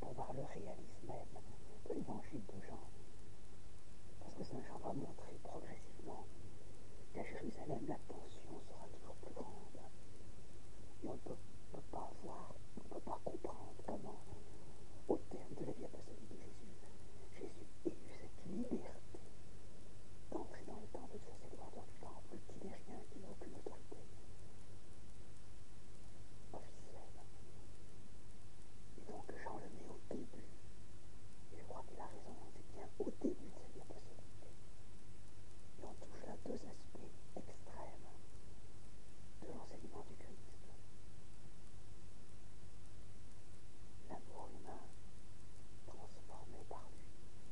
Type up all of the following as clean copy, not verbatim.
pour voir le réalisme même de l'évangile de Jean. Parce que Saint Jean va montrer progressivement qu'à Jérusalem, la tension sera toujours plus grande. Et on ne peut pas voir, on ne peut pas comprendre comment, au terme de la vie apostolique de Jésus ait eu cette liberté d'entrer dans le temple, de chasser le gardeur du temple, qui n'est rien, qui n'a aucune autorité officielle. Et donc Jean le met au début. Et je crois qu'il a raison, c'est bien au début de sa vie apostolique. Et on touche là deux aspects extrêmes de l'enseignement du Christ. L'amour humain transformé par lui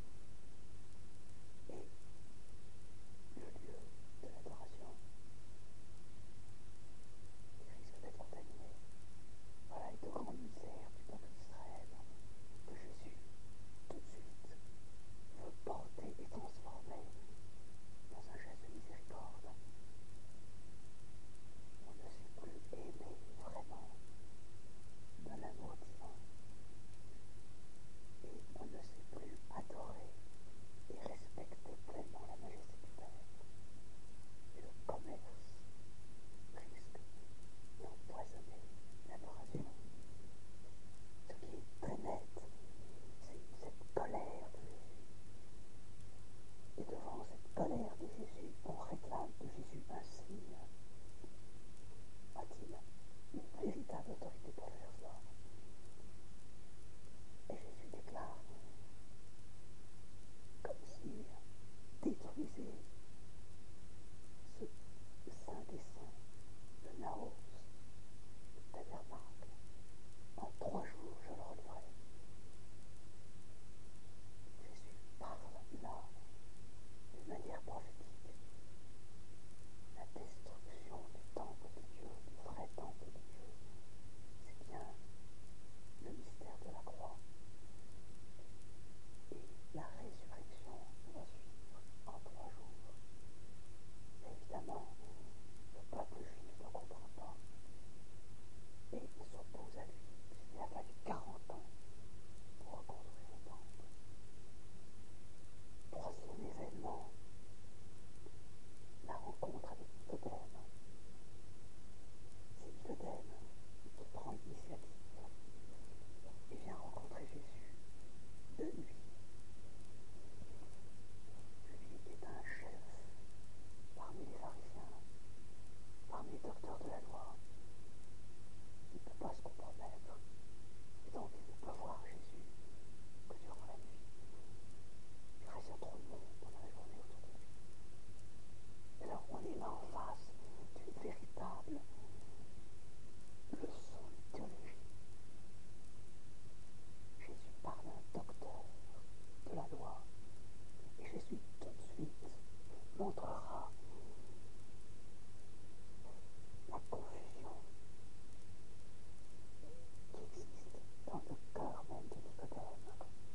et le lieu de l'adoration qui risque d'être contaminé. Voilà les deux grandes misères du peuple d'Israël que Jésus, tout de suite, veut porter et transformer dans un geste de miséricorde. On ne sait plus aimer vraiment de l'amour divin. Et on ne sait plus adorer et respecter pleinement la majesté du Père. Et le commerce risque d'empoisonner l'adoration. Ce qui est très net, c'est cette colère de Jésus. Et devant cette colère de Jésus, on réclame de Jésus un signe. A-t-il une véritable autorité pour faire cela? Et Jésus déclare, comme signe, détruisez ce saint des saints, le naos, le tabernacle. En 3 jours, je le relèverai. Jésus parle là, d'une manière prophétique. La destruction du temple de Dieu, du vrai temple de Dieu, c'est bien le mystère de la croix. Et la résurrection va suivre en 3 jours. Mais évidemment, le peuple juif ne comprend pas. Et il s'oppose à lui, puisqu'il a fallu 40 ans pour reconstruire le temple. 3e événement, la rencontre avec Nicodème. C'est Nicodème qui prend l'initiative et vient rencontrer Jésus de nuit. Lui est un chef parmi les pharisiens, parmi les docteurs de la loi. Il ne peut pas se compromettre. Et donc il ne peut voir Jésus que durant la nuit. Car il y a trop de monde pendant la journée autour de lui. Et alors on est là en face d'une véritable leçon de théologie. Jésus parle à un docteur de la loi. Et Jésus tout de suite montrera la confusion qui existe dans le cœur même de Nicodème.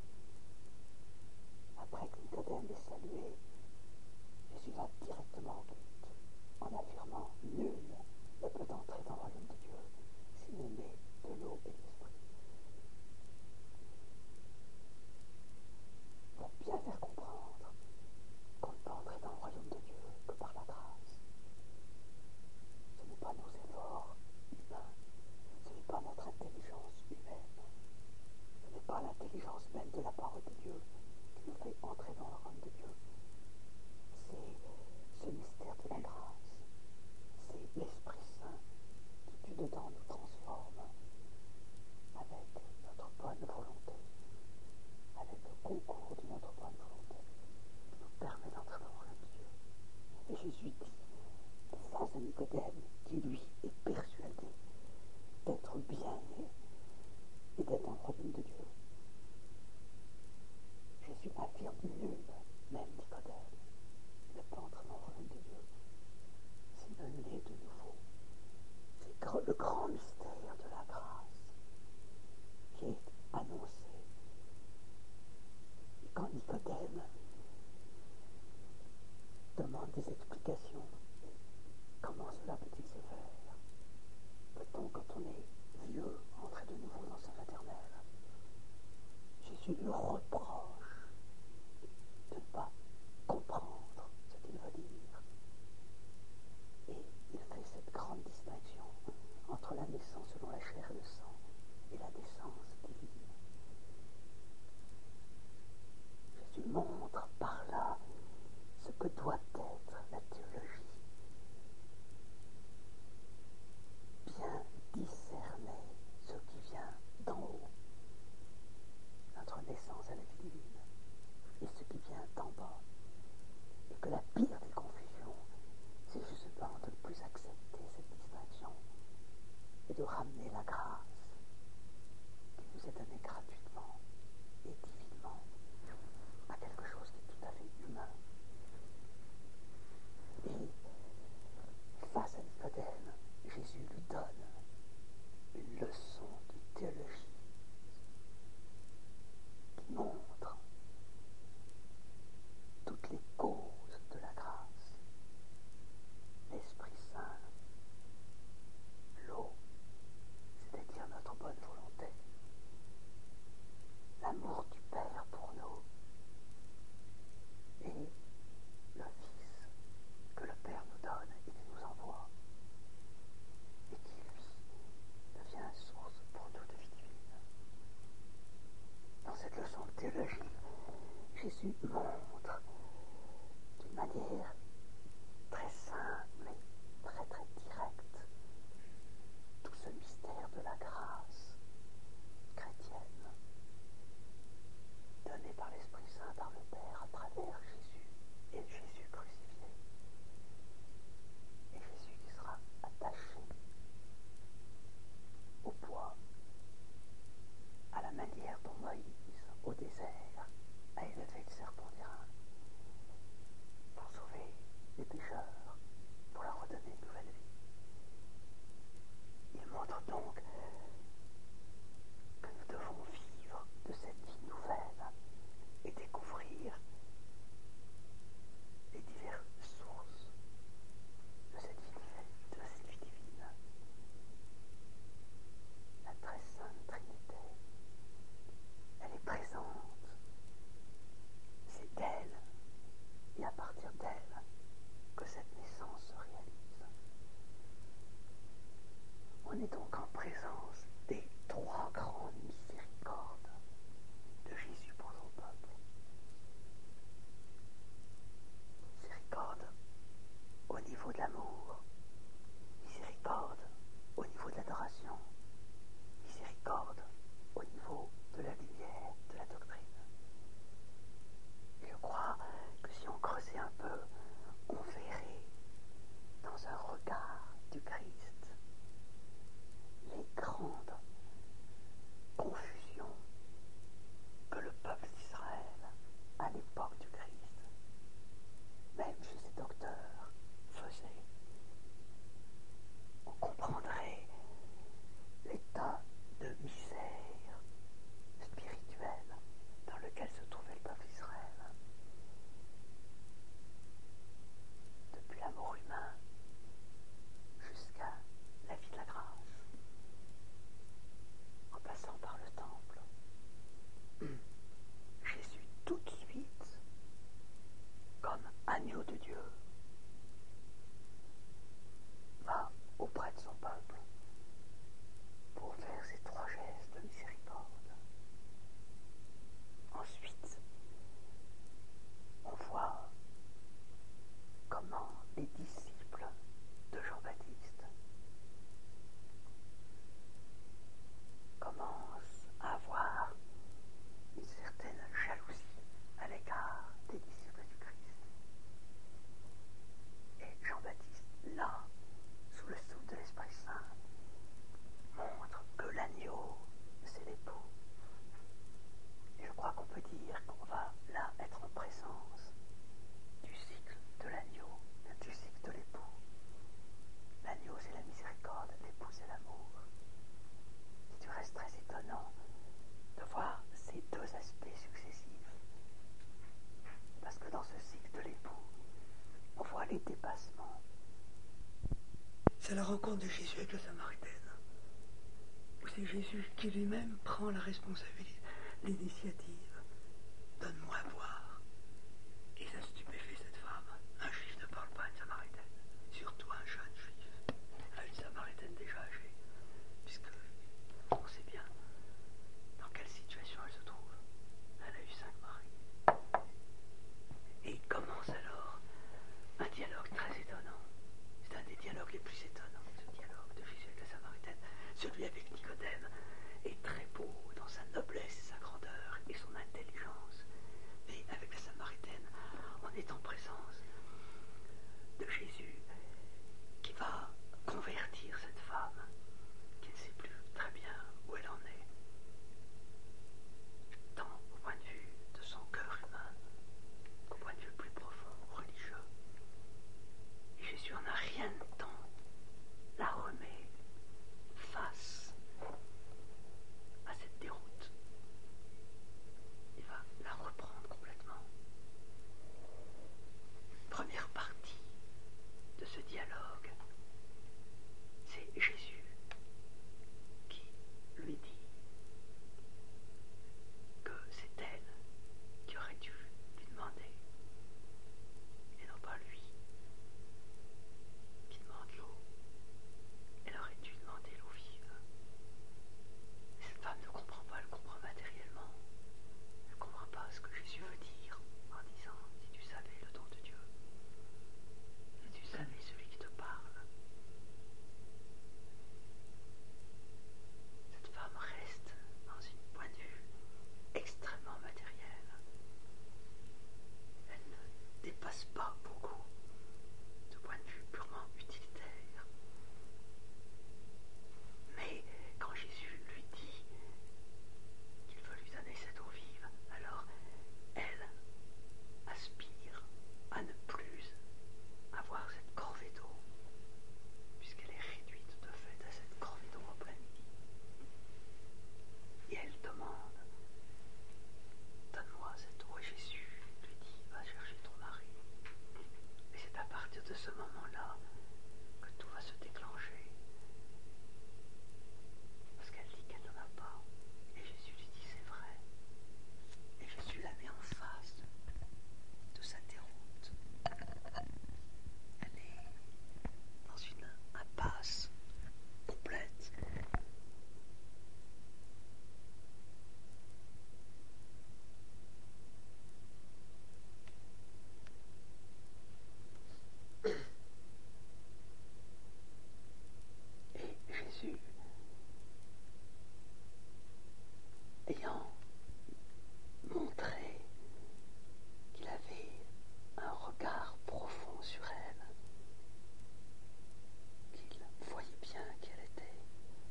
Après que Nicodème est salué, Jésus va directement au but en affirmant « Nul ne peut entrer dans le royaume de Dieu s'il n'est né de l'eau et de l'esprit ». Pour bien faire comprendre qu'on ne peut entrer dans le royaume de Dieu que par la grâce. Ce n'est pas nos efforts humains, ce n'est pas notre intelligence humaine, ce n'est pas l'intelligence même de la parole de Dieu qui nous fait entrer dans le royaume de Dieu. C'est ce mystère de la grâce, c'est l'Esprit Saint qui dedans nous transforme avec notre bonne volonté, avec le concours de notre bonne volonté, qui nous permet d'entrer dans le royaume de Dieu. Et Jésus dit, face à Nicodème, qui lui est persuadé d'être bien né et d'être dans le royaume de Dieu, Jésus affirme nul, même Nicodème, ne peut entrer dans le royaume de Dieu s'il ne naît de nouveau. C'est le grand mystère Jésus lui reproche de ne pas comprendre ce qu'il veut dire. Et il fait cette grande distinction entre la naissance selon la chair et le sang et la naissance divine. Jésus montre par là ce que doit être la théologie. Bien discerner ce qui vient d'en haut, notre naissance à la vie divine, et ce qui vient d'en bas. Et que la pire des confusions, c'est justement de ne plus accepter cette distinction et de ramener la grâce qui nous est donnée gratuitement et divinement à quelque chose qui est tout à fait humain. Et face à Nicodème, Jésus lui donne une leçon de théologie qui montre toutes les causes de la grâce, l'Esprit Saint, l'eau, c'est-à-dire notre bonne volonté, l'amour du Père pour nous et le Fils que le Père nous donne et qui nous envoie et qui, lui, devient source pour nous de vie divine. Dans cette leçon de théologie, Jésus montre d'une manière très simple mais très très directe tout ce mystère de la grâce chrétienne donné par l'Esprit Saint, par le Père, à travers Jésus et Jésus crucifié. Et Jésus qui sera attaché au bois, à la manière dont Moïse, au désert, a élevé le serpent d'airain pour sauver les pécheurs, pour leur redonner une nouvelle vie. Il montre donc que nous devons vivre de cette vie nouvelle et découvrir les diverses sources de cette vie divine. La très sainte Trinité, elle est présente. C'est d'elle et à partir d'elle que cette naissance se réalise. On est donc en présence des trois grandes miséricordes de Jésus pour son peuple. Miséricorde au niveau de l'amour, miséricorde au niveau de l'adoration, miséricorde au niveau de la lumière, de la doctrine. Et je crois que si on creusait un peu, on verrait dans un regard du Christ les grandes confusions que le peuple d'Israël, à l'époque du Christ, même chez ses docteurs, faisait. On comprendrait l'état de misère spirituelle dans lequel se trouvait le peuple d'Israël. Depuis l'amour humain jusqu'à la vie de la grâce, en passant par le temple. Jésus, tout de suite, comme agneau de Dieu, va auprès de son peuple pour faire ces trois gestes de miséricorde. Ensuite, on voit comment les disciples de Jean-Baptiste commencent à avoir une certaine jalousie à l'égard des disciples du Christ. Et Jean-Baptiste, là, sous le souffle de l'Esprit Saint, montre que l'agneau, c'est l'époux. Et je crois qu'on peut dire qu'on va là être en présence du cycle de l'agneau, du cycle de l'époux. L'agneau, c'est la miséricorde, l'époux, c'est l'amour. C'est du reste très étonnant de voir ces deux aspects successifs. Parce que dans ce cycle de l'époux, on voit les dépassements. C'est la rencontre de Jésus avec la Samaritaine, où c'est Jésus qui lui-même prend la responsabilité l'initiative. Donne-moi à boire. Et ça stupéfait cette femme. Un juif ne parle pas à une samaritaine, surtout un jeune juif, à une samaritaine déjà âgée, puisque on sait bien dans quelle situation elle se trouve. Elle a eu 5 maris. Et il commence alors un dialogue très étonnant. C'est un des dialogues les plus étonnants, ce dialogue de Jésus avec la samaritaine. Celui avec Nicodème est très beau dans sa noblesse et sa grandeur et son intelligence. Mais avec la samaritaine, on est en présence de Jésus qui va convertir cette femme qui ne sait plus très bien où elle en est, tant au point de vue de son cœur humain qu'au point de vue plus profond, religieux. Et Jésus en a rien de temps, la remet face à cette déroute. Il va la reprendre complètement. Première partie de ce dialogue, c'est Jésus qui lui dit que c'est elle qui aurait dû lui demander, et non pas lui qui demande l'eau. Elle aurait dû demander l'eau vive. Et cette femme ne comprend pas, elle comprend matériellement. Elle ne comprend pas ce que Jésus veut dire en disant « Si tu savais le don de Dieu, si tu savais celui qui te parle ». Cette femme reste dans un point de vue extrêmement matériel. Elle ne dépasse pas beaucoup de point de vue purement utilitaire. Mais quand Jésus lui dit qu'il veut lui donner cette eau vive, alors elle aspire à ne plus avoir cette corvée d'eau, puisqu'elle est réduite de fait à cette corvée d'eau en plein midi. Et elle demande « Donne-moi cette eau ». Et Jésus lui dit « Va chercher ton mari ». Et c'est à partir de ce moment-là que tout va se déclencher. Parce qu'elle dit qu'elle n'en a pas. Et Jésus lui dit c'est vrai. Et Jésus la met en face de sa déroute. Elle est dans une impasse complète. Et Jésus, ayant montré qu'il avait un regard profond sur elle, qu'il voyait bien qui elle était,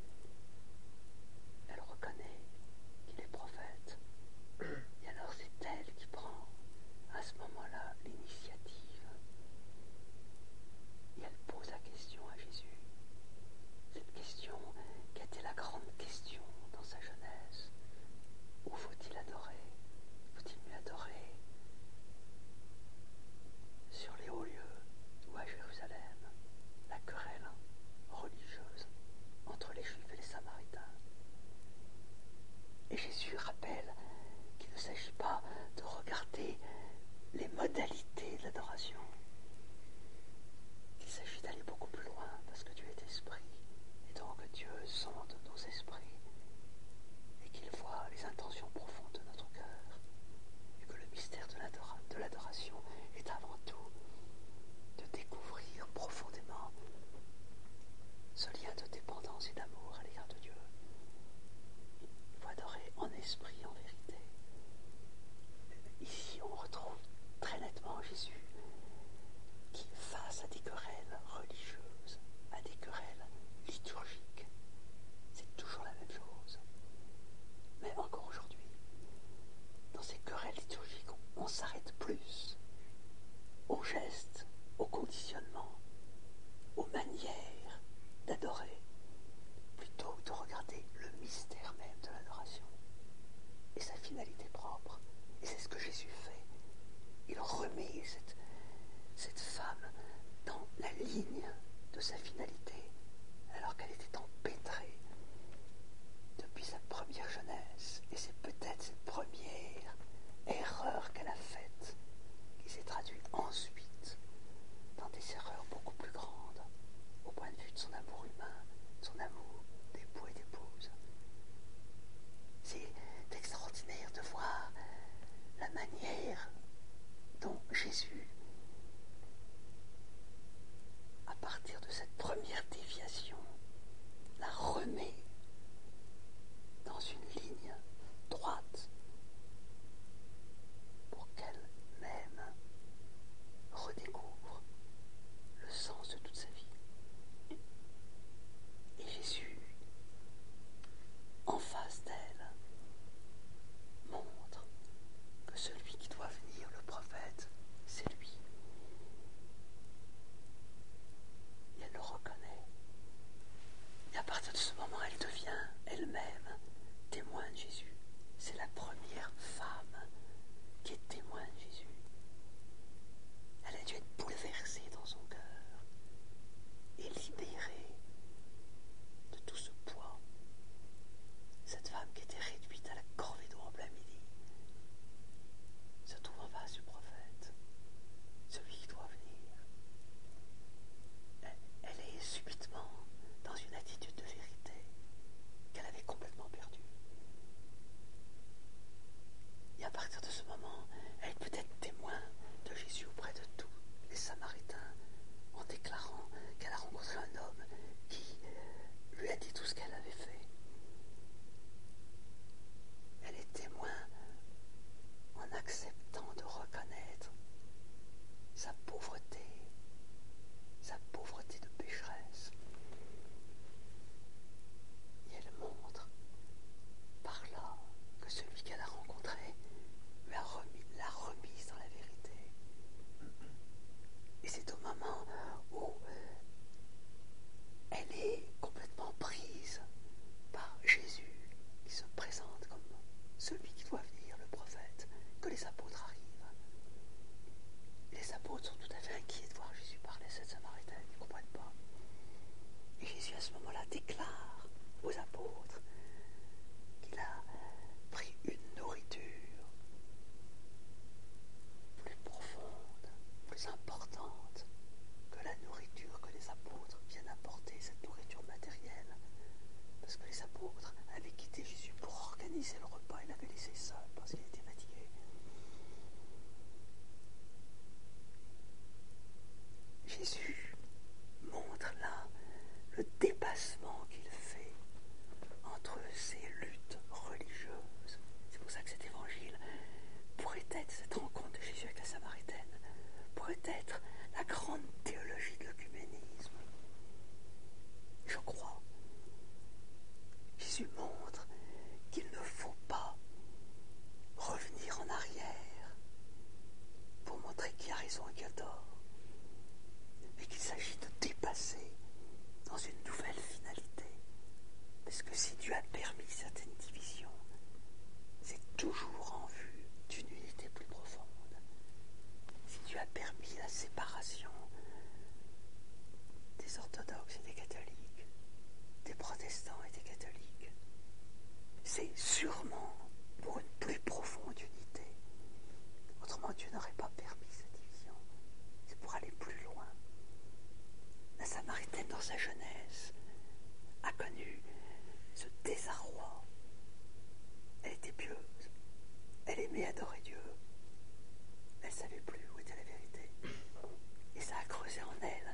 elle reconnaît qu'il est prophète. Et alors c'est elle qui prend à ce moment-là l'initiative. Et elle pose la question à Jésus. Cette question qui a été la grande question dans sa jeunesse. Où faut-il adorer? Faut-il mieux adorer sur les hauts lieux ou à Jérusalem? La querelle religieuse entre les Juifs et les Samaritains. Et Jésus rappelle qu'il ne s'agit pas de regarder les modalités de l'adoration. Il s'agit d'aller beaucoup plus loin parce que Dieu est esprit. Et donc Dieu sonde nos esprits et qu'il voit les intentions profondes de notre cœur. Et que le mystère de l'adoration est avant tout de découvrir profondément ce lien de dépendance et d'amour à l'égard de Dieu. Il faut adorer en esprit, en vérité. Ici, on retrouve très nettement Jésus qui, face à des querelles religieuses, à des querelles liturgiques, c'est toujours la même chose. Mais encore aujourd'hui, dans ces querelles liturgiques, on s'arrête plus aux gestes, au conditionnement, aux manières d'adorer, plutôt que de regarder le mystère même de l'adoration et sa finalité propre. Et c'est ce que Jésus fait. Il remet cette femme dans la ligne de sa finalité, alors qu'elle était empêtrée depuis sa première jeunesse. Et c'est peut-être cette à partir de ce moment, elle est peut-être témoin de Jésus auprès de tous les Samaritains, en déclarant qu'elle a rencontré un homme qui lui a dit tout ce qu'elle avait fait. Elle est témoin en acceptant de reconnaître sa pauvreté de pécheresse. Et elle montre par là que celui qu'elle a rencontré l'a remise dans la vérité. Et c'est au moment où elle est complètement prise par Jésus, qui se présente comme celui qui doit venir, le prophète, que les apôtres arrivent. Les apôtres sont tout à fait inquiets de voir Jésus parler à cette Samaritaine, ils ne comprennent pas. Et Jésus à ce moment-là déclare aux apôtres qu'il a pris une nourriture plus profonde, plus importante que la nourriture que les apôtres viennent apporter, cette nourriture matérielle. Parce que les apôtres avaient quitté Jésus pour organiser le repas, il l'avait laissé seul parce qu'il était fatigué. Jésus montre là le dépassement qu'il fait entre ces luttes religieuses. C'est pour ça que cet évangile pourrait être, cette rencontre de Jésus avec la Samaritaine, pourrait être la grande théologie de l'œcuménisme. Je crois. Jésus montre qu'il ne faut pas revenir en arrière pour montrer qui a raison et qui a tort, mais qu'il s'agit de dépasser dans une nouvelle finalité. Parce que si Dieu a permis certaines divisions, c'est toujours en vue d'une unité plus profonde. Si Dieu a permis la séparation des orthodoxes et des catholiques, des protestants et des catholiques, c'est sûrement pour une plus profonde unité. Autrement, Dieu n'aurait pas permis cette division. C'est pour aller plus loin. La Samaritaine, dans sa jeunesse, a connu ce désarroi. Elle était pieuse. Elle aimait adorer Dieu. Elle ne savait plus où était la vérité. Et ça a creusé en elle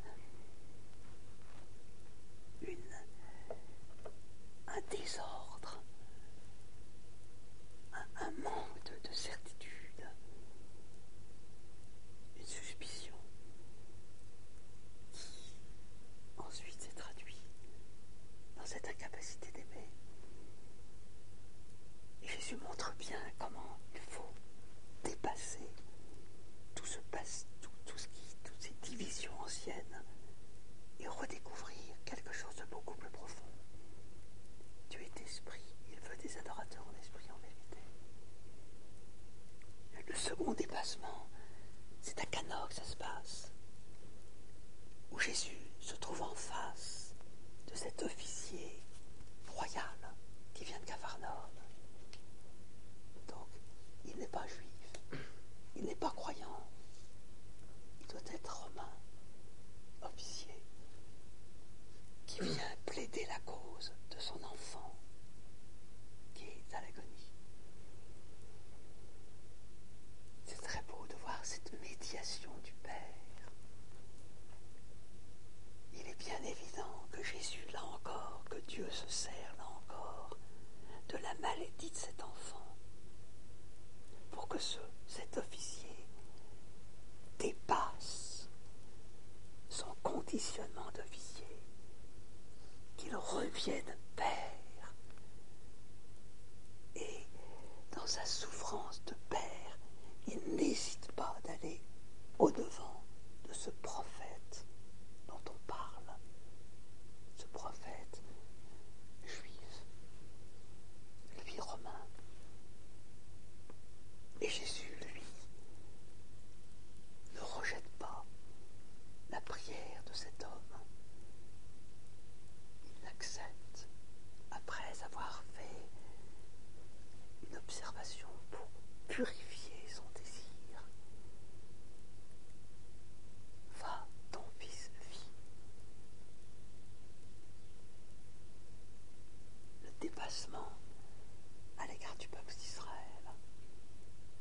un désordre, un manque de certitude, une suspicion qui ensuite s'est traduit dans cette incapacité d'aimer. Et Jésus montre bien comment il faut dépasser toutes ces divisions anciennes et redécouvrir quelque chose de beaucoup plus profond. Dieu est esprit, il veut des adorateurs en esprit, en vérité. Le second dépassement, c'est à Cana que ça se passe, où Jésus se trouve en face de cet officier royal qui vient de Capharnaüm. Donc, il n'est pas juif, il n'est pas croyant, il doit être romain, officier, qui vient plaider la cause de son enfant qui est à l'agonie. C'est très beau de voir cette médiation du Père. Il est bien évident que Jésus, là encore, que Dieu se sert, là encore, de la maladie de cet enfant, pour que cet officier dépasse son conditionnement d'officier, qu'il revienne père, et dans sa souffrance de père, il n'hésite pas d'aller au-devant de ce prophète dont on parle, ce prophète juif, lui romain. Et Jésus, lui, ne rejette pas la prière de cet homme. Il l'accepte après avoir fait une observation pour purifier son désir. Va, ton fils vit. Le dépassement à l'égard du peuple d'Israël.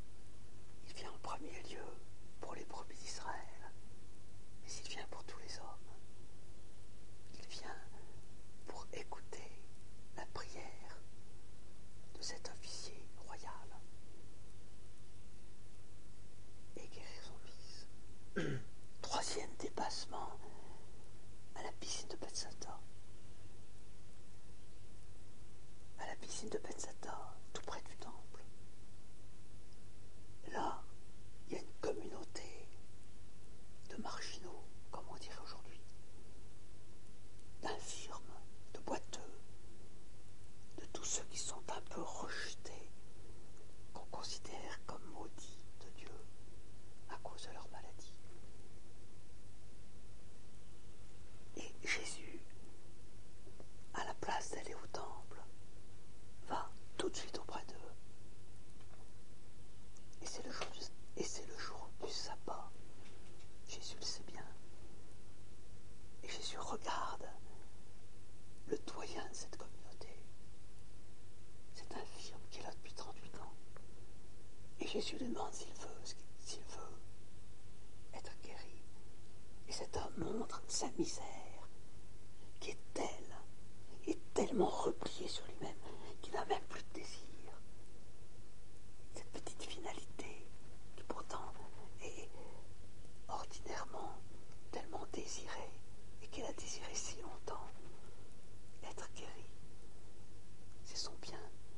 Jésus lui demande s'il veut être guéri. Et cet homme montre sa misère, qui est telle, et tellement replié sur lui-même, qu'il n'a même plus de désir. Cette petite finalité, qui pourtant est ordinairement tellement désirée, et qu'il a désiré si longtemps, être guéri, c'est son bien.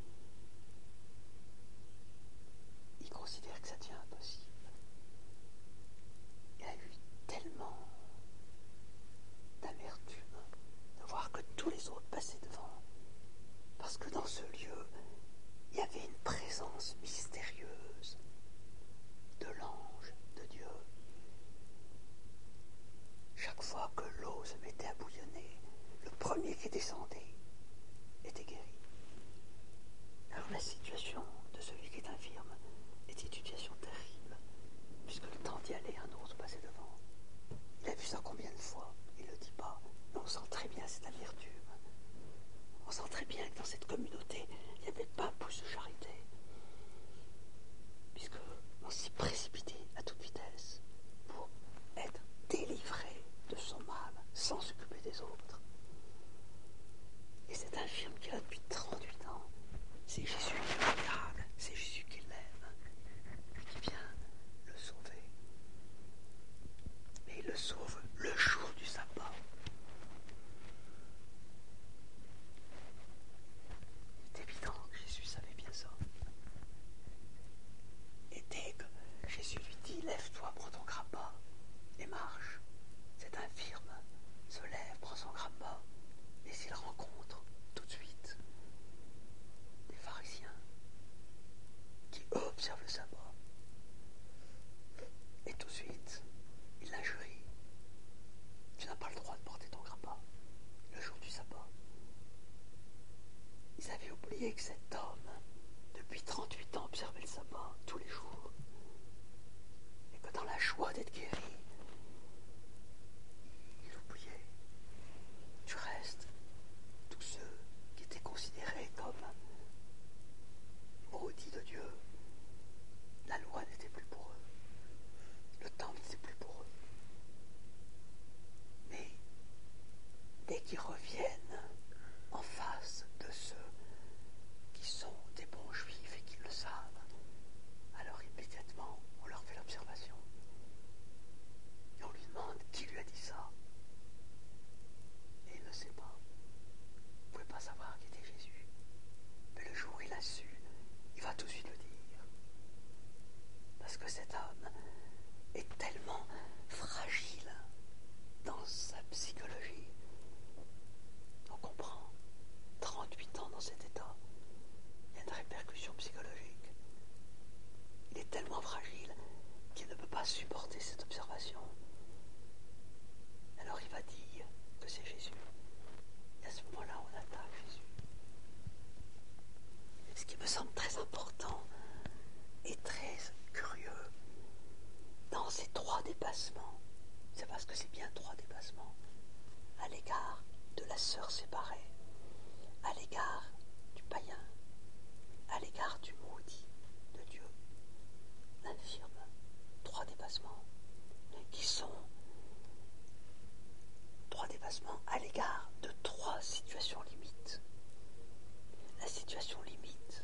Il considère que ça devient impossible. Il a eu tellement d'amertume de voir que tous les autres passaient devant, parce que dans ce lieu, il y avait une présence mystérieuse de l'ange de Dieu. Chaque fois que l'eau se mettait à bouillonner, le premier qui descendait était guéri. Alors la situation de celui qui est infirme est une situation terrible, puisque le temps d'y aller, un autre passait devant. Il a vu ça combien de fois? Il ne le dit pas, mais on sent très bien cette amertume. On sent très bien que dans cette communauté, il n'y avait pas un pouce de charité, puisqu'on s'y précipitait à toute vitesse pour être délivré de son mal, sans s'occuper des autres. Et cet infirme qui a depuis 38 ans, c'est Jésus qui le regarde, c'est Jésus qui l'aime, et qui vient le sauver. Et il le sauve le jour du sabbat. C'est évident que Jésus savait bien ça. Et dès que Jésus lui dit « Lève-toi, prends ton grappa et marche », cet infirme se lève, prend son grappa, et s'il rencontre tout de suite des pharisiens qui eux observent le sabbat. Et tout de suite, il l'injurie. Tu n'as pas le droit de porter ton grappa le jour du sabbat. Ils avaient oublié que cet homme, depuis 38 ans, observait le sabbat tous les jours. Et que dans la joie d'être guéri, il oubliait. Du reste, tous ceux qui étaient considérés comme maudits de Dieu, la loi n'était plus pour eux. Le temple n'était plus pour eux. Mais dès qu'ils reviennent en face de ceux qui sont des bons juifs et qui le savent, alors immédiatement on leur fait l'observation. Et on lui demande qui lui a dit ça. Et il ne sait pas. Vous ne pouvez pas savoir qui était Jésus. Mais le jour où il a su, il va tout de suite le dire. Parce que cet homme est tellement fragile dans sa psychologie. On comprend. 38 ans dans cet état. Il y a une répercussion psychologique. Il est tellement fragile qu'il ne peut pas supporter cette observation. Alors il va dire que c'est Jésus. Et à ce moment-là, on attaque Jésus. Ce qui me semble très important et très curieux dans ces 3 dépassements, c'est parce que c'est bien 3 dépassements à l'égard de la sœur séparée, à l'égard du païen, à l'égard du maudit de Dieu, l'infirme. 3 dépassements qui sont 3 dépassements à l'égard de 3 situations limites. La situation limite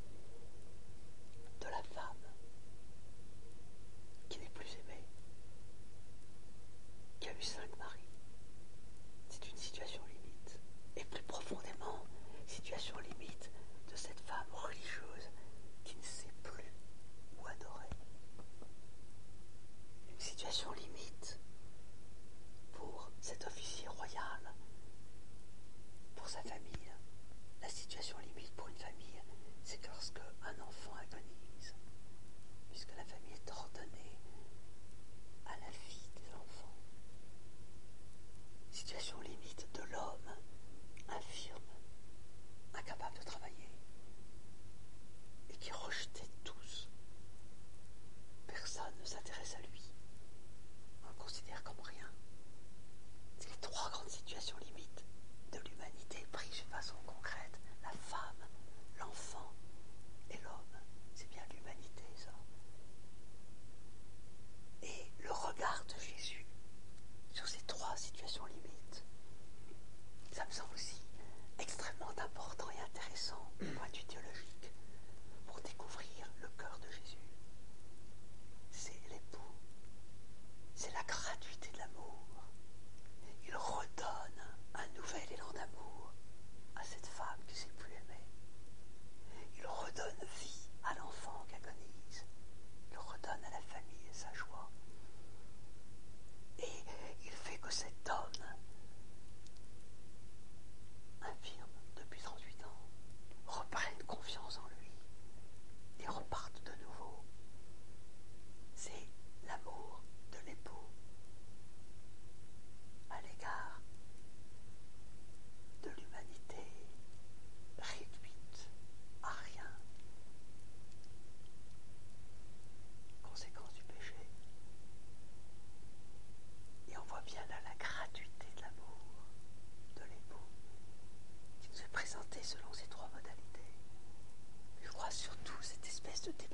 de la femme qui n'est plus aimée, qui a eu 5 maris. C'est une situation limite. Et plus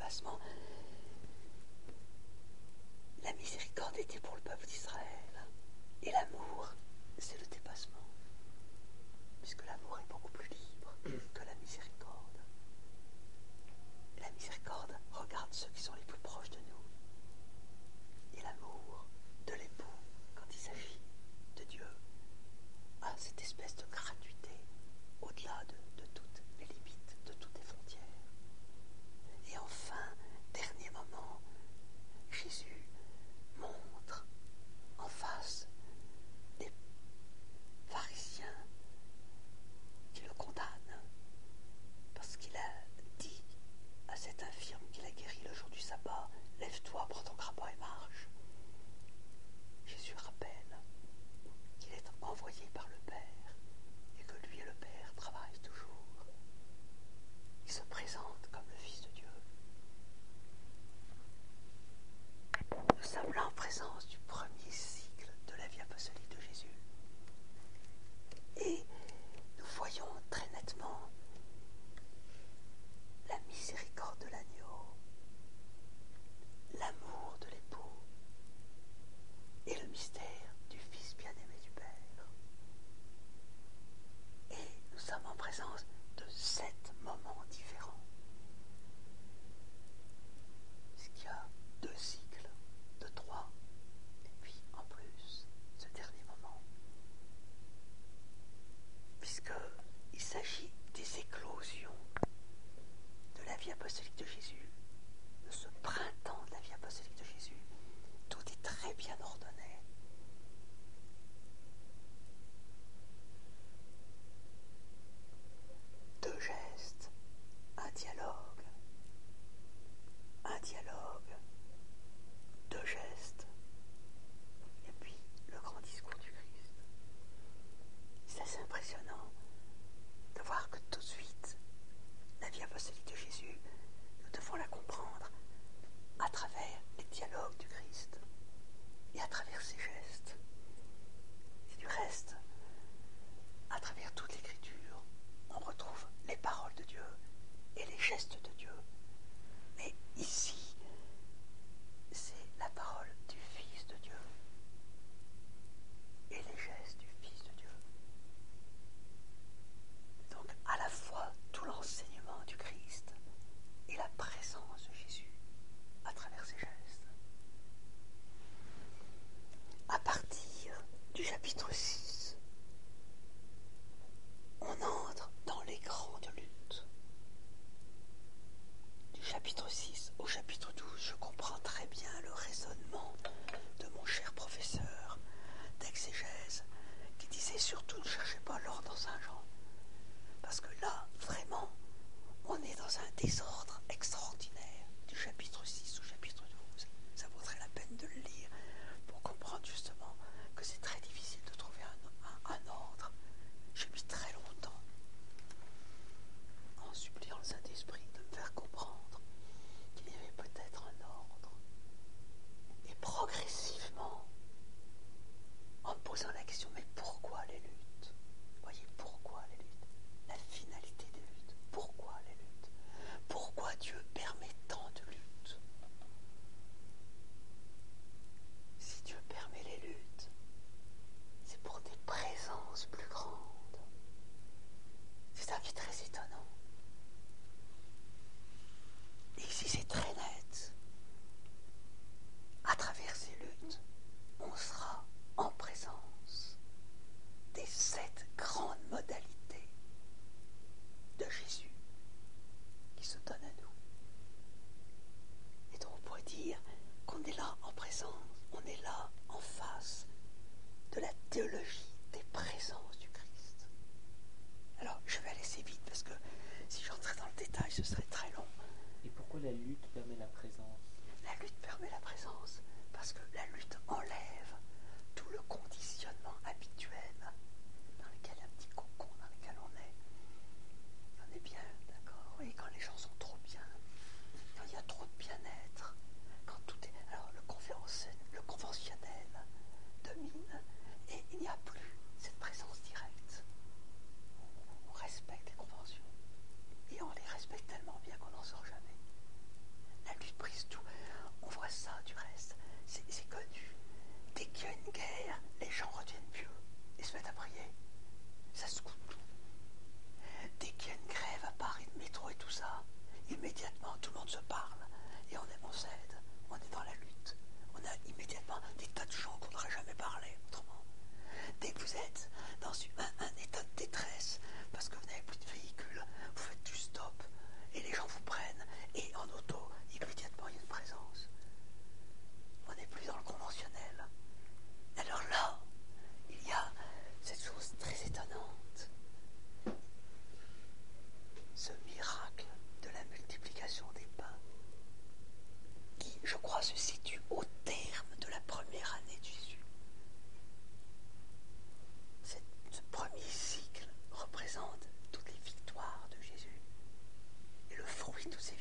dépassement. La miséricorde était pour le peuple d'Israël. Et l'amour, c'est le dépassement. Puisque l'amour est beaucoup plus libre que la miséricorde. Et la miséricorde regarde ceux qui sont les plus proches de nous. Et l'amour de l'époux, quand il s'agit de Dieu, a cette espèce de gratuité au-delà de toutes les limites, de toutes les frontières. Et enfin, dernier moment, Jésus montre en face des pharisiens qui le condamnent parce qu'il a dit à cet infirme qu'il a guéri le jour du sabbat, lève-toi, prends ton grappin et marche. Jésus rappelle qu'il est envoyé par le Père et que lui et le Père travaillent toujours. Il se présente comme le Fils de Dieu. Nous sommes là en présence du premier cycle de la vie apostolique de Jésus. Et nous voyons très nettement la miséricorde de l'agneau, l'amour de l'époux et le mystère du Fils bien-aimé du Père. Et nous sommes en présence de 7 moments différents. Puisqu'il y a 2 cycles de 3, et puis en plus ce dernier moment. Puisqu'il s'agit des éclosions de la vie apostolique de Jésus, de ce printemps de la vie apostolique de Jésus, tout est très bien ordonné. Deux gestes, un dialogue, deux gestes, et puis le grand discours du Christ. C'est assez impressionnant de voir que tout de suite, la vie apostolique de Jésus, nous devons la comprendre à travers les dialogues du Christ et à travers ses gestes. Et du reste, à travers toute l'Écriture, on retrouve les paroles de Dieu et les gestes de Dieu. Mais ici, c'est la parole du Fils de Dieu et les gestes du Fils de Dieu. Donc à la fois tout l'enseignement du Christ et la présence de Jésus à travers ses gestes. À partir du chapitre 6, on entre dans les grandes luttes. Du chapitre 6 au chapitre 12, je comprends très bien le raisonnement de mon cher professeur d'exégèse qui disait surtout ne cherchez pas l'or dans Saint Jean. Parce que là, vraiment, on est dans un désordre extraordinaire du chapitre 6 au chapitre 12. Ça vaudrait la peine de le lire pour comprendre justement que c'est très difficile de trouver un ordre. J'ai mis très longtemps en suppliant le Saint-Esprit de me faire comprendre qu'il y avait peut-être un ordre. Et progressivement, en me posant la question, mais pourquoi les luttes? Vous voyez, pourquoi les luttes? La finalité des luttes. Pourquoi les luttes? Pourquoi Dieu permet tant de luttes? Si Dieu permet les luttes, c'est pour des présences plus grandes. C'est ça qui est très étonnant. Et ici, c'est très net. À travers ces luttes, on sera en présence des 7 grandes modalités de Jésus qui se donnent à nous. Et donc on pourrait dire qu'on est là en présence, on est là en face de la théologie des présences du Christ. Alors je vais aller assez vite parce que si j'entrais dans le détail ce serait très long. Et pourquoi la lutte permet la présence? La lutte permet la présence parce que la lutte enlève tout le conditionnement habituel dans lequel un petit cocon dans lequel on est. On est bien, d'accord? Oui, quand les gens sont trop bien, quand il y a trop de bien-être, quand tout est... Alors le conventionnel domine et il n'y a plus cette présence directe. On respecte les conventions et on les respecte tellement bien qu'on n'en sort jamais. se parle et on s'aide, on est dans la lutte. On a immédiatement des tas de gens qu'on n'aurait jamais parlé autrement. Dès que vous êtes dans un état de détresse, parce que vous n'avez plus de véhicule, vous faites du stop et les gens vous prennent et en auto, immédiatement il y a une présence. On n'est plus dans le conventionnel. Alors là, il y a cette chose très étonnante, ce miracle de la multiplication des pains, qui, je crois, se situe au terme de la première année de Jésus. Ce premier cycle représente toutes les victoires de Jésus et le fruit de tous ces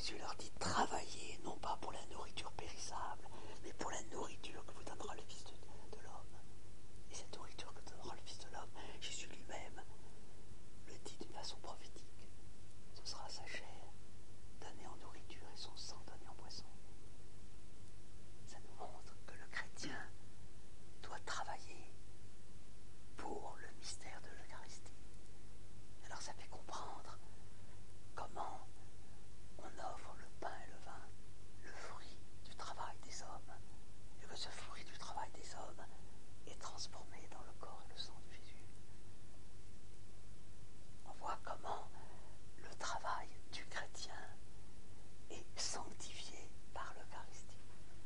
Jésus leur dit, travaillez non pas pour la nourriture périssable, mais pour la nourriture que vous donnera le Fils de l'homme. Et cette nourriture que donnera le Fils de l'homme, Jésus lui-même le dit d'une façon prophétique. Ce sera sa chair donnée en nourriture et son sang donné en boisson. Ça nous montre que le chrétien doit travailler pour le mystère de l'Eucharistie. Alors ça fait comprendre comment on offre le pain et le vin, le fruit du travail des hommes, et que ce fruit du travail des hommes est transformé dans le corps et le sang de Jésus. On voit comment le travail du chrétien est sanctifié par l'Eucharistie.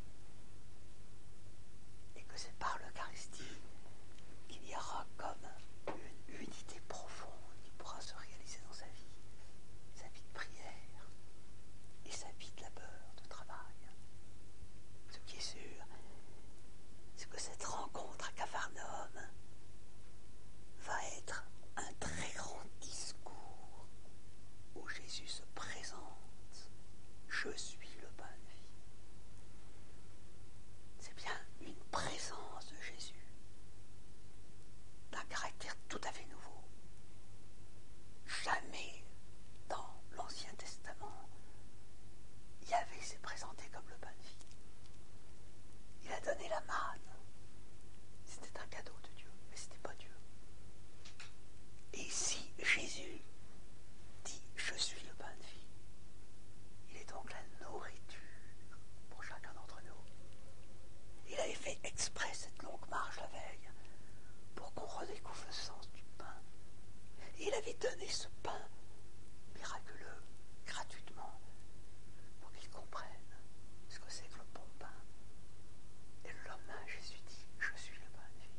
Et que c'est par l'Eucharistie qu'il y aura comme une unité profonde qui pourra se réaliser dans sa vie de prière et sa vie de labeur, de travail. Ce qui est sûr, c'est que cette rencontre à Capharnaüm va être un très grand discours où Jésus se présente. Je suis le pain de vie. C'est bien une présence de Jésus d'un caractère tout à fait nouveau. Jamais dans l'Ancien Testament Yahvé s'est présenté comme le pain de vie. Il a donné la manne. C'était un cadeau de Dieu, mais ce n'était pas Dieu. Et si Jésus dit « Je suis le pain de vie », il est donc la nourriture pour chacun d'entre nous. Il avait fait exprès cette longue marche la veille pour qu'on redécouvre le sens du pain. Et il avait donné ce pain miraculeux, gratuitement, pour qu'ils comprennent ce que c'est que le bon pain. Et le lendemain, Jésus dit « Je suis le pain de vie ».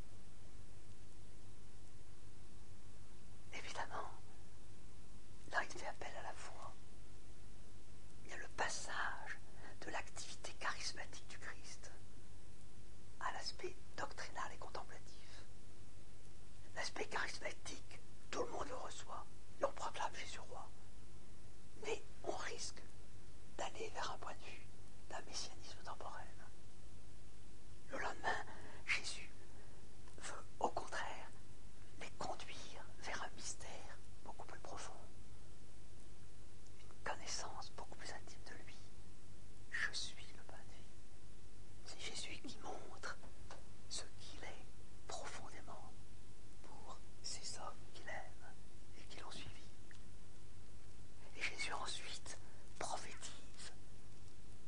Évidemment, là, il fait appel à la foi. Il y a le passage de l'activité charismatique du Christ à l'aspect doctrinal et contemplatif. L'aspect charismatique, tout le monde le reçoit et on proclame Jésus roi. Mais on risque d'aller vers un point de vue d'un messianisme temporel. Le lendemain, Jésus veut au contraire les conduire vers un mystère beaucoup plus profond, une connaissance beaucoup plus intime de lui. Je suis le pain de vie. C'est Jésus qui montre ce qu'il est profondément pour ces hommes qu'il aime et qui l'ont suivi. Et Jésus ensuite prophétise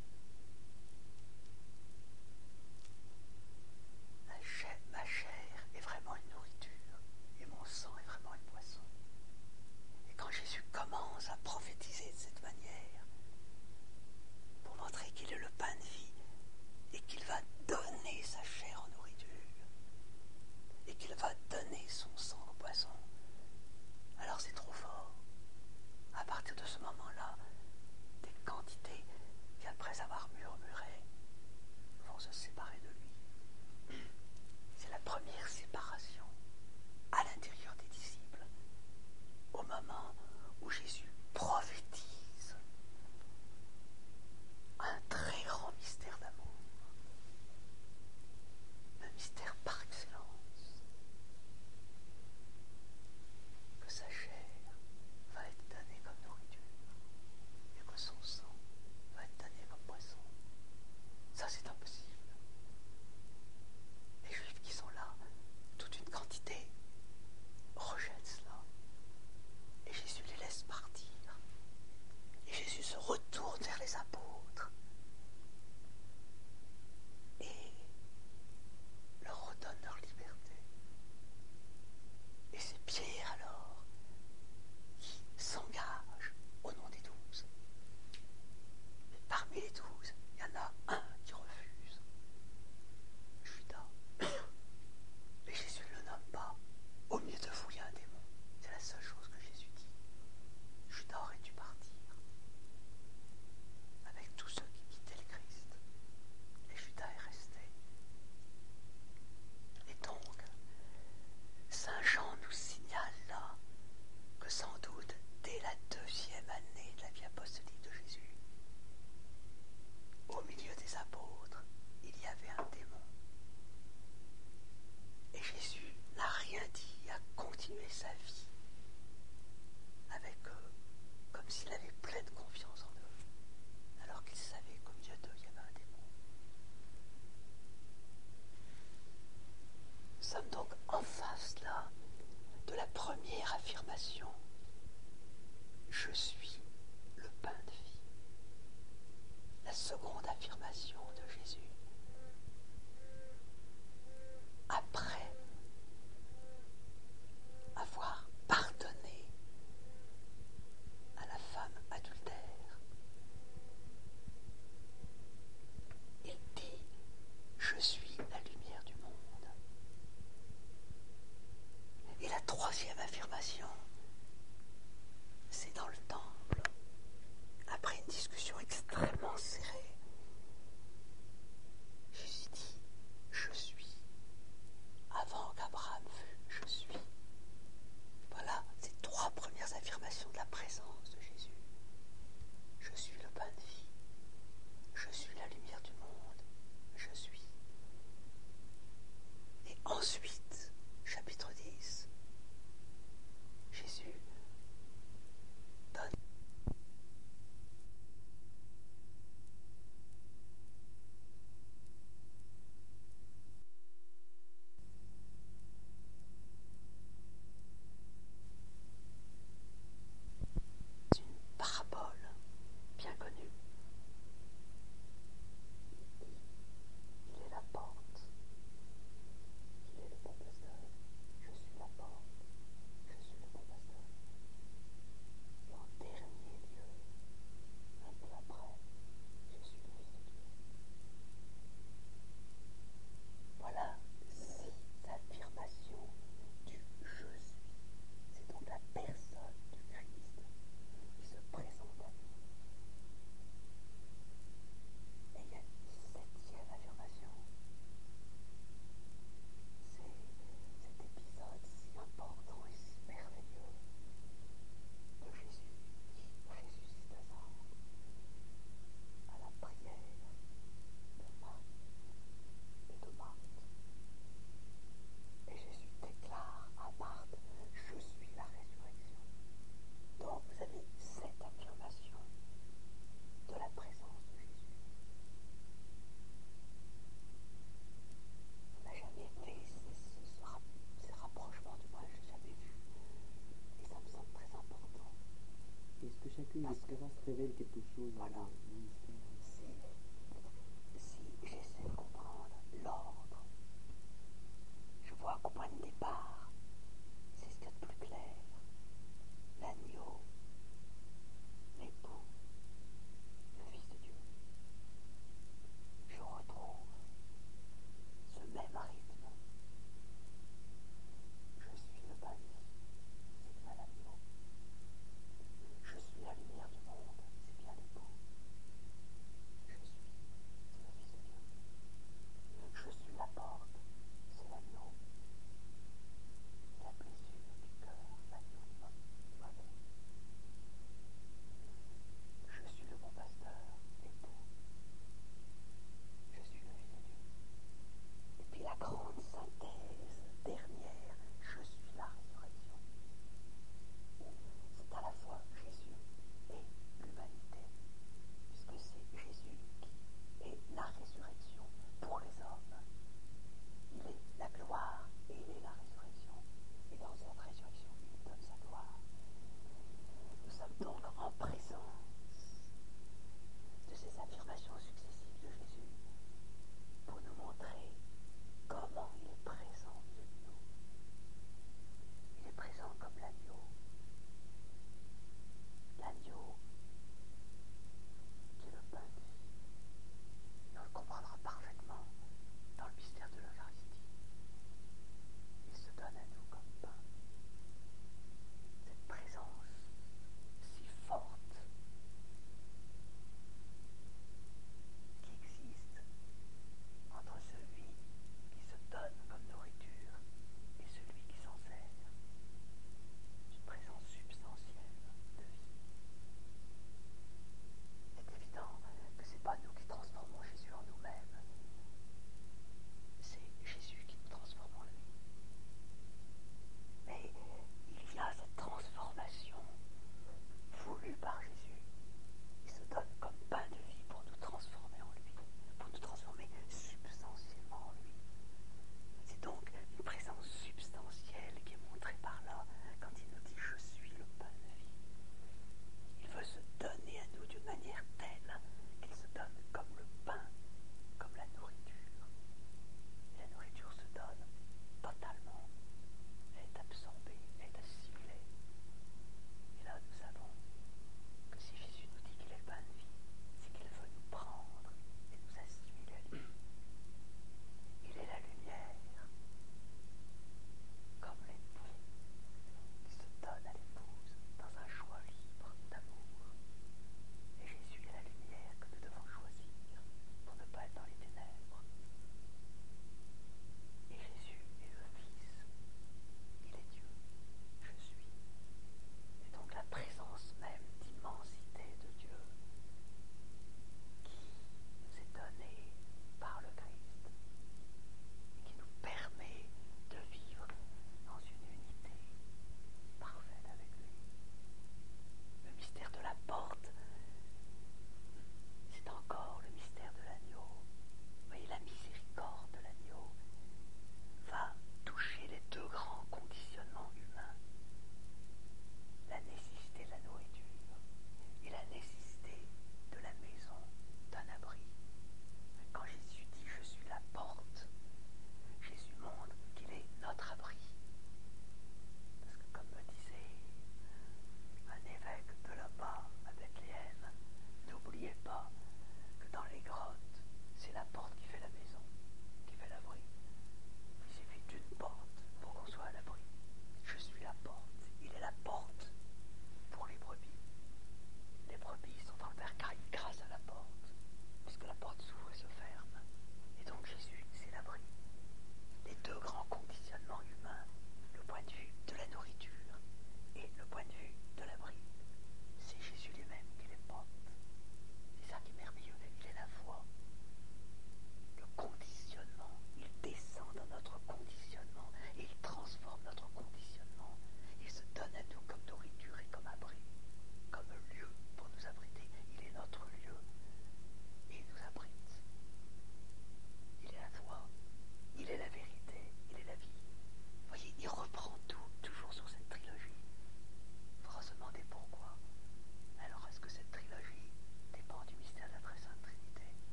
affirmation, je suis le pain de vie. La seconde affirmation de Jésus, après avoir pardonné à la femme adultère, il dit, je suis la lumière du monde. Et la troisième affirmation, c'est dans le temple, après une discussion extrêmement serrée. Jésus dit, je suis. Avant qu'Abraham fût, je suis. Voilà ces trois premières affirmations de la présence de Jésus. Je suis le pain de vie. Je suis la lumière du monde. Je suis. Et ensuite, chapitre 10, Jésus donne une parabole bien connue. Il est la porte. Il est le bon pasteur. Je suis la porte. Je suis le bon pasteur. Et en dernier lieu, un peu après, je suis le Fils de Dieu. Voilà 6 affirmations du je suis. C'est donc la personne du Christ qui se présente à nous. Et il y a une 7e affirmation. C'est cet épisode si important et si merveilleux de Jésus qui ressuscite Lazare à la prière de Marie et de Marthe. Et Jésus déclare à Marthe, je suis la résurrection. Donc vous avez cette affirmation de la présence de Jésus. On n'a jamais fait ces rapprochements, du moins je n'ai jamais vu. Et ça me semble très important. Est-ce que chacune des présences révèle quelque chose? Voilà. Si j'essaie de comprendre l'ordre, je vois qu'au point de départ, c'est ce qu'il y a de plus clair. L'agneau, l'époux, le Fils de Dieu. Je retrouve ce même rythme. Je suis le pain de vie, c'est bien l'agneau. Je suis la lumière du monde, c'est bien l'époux.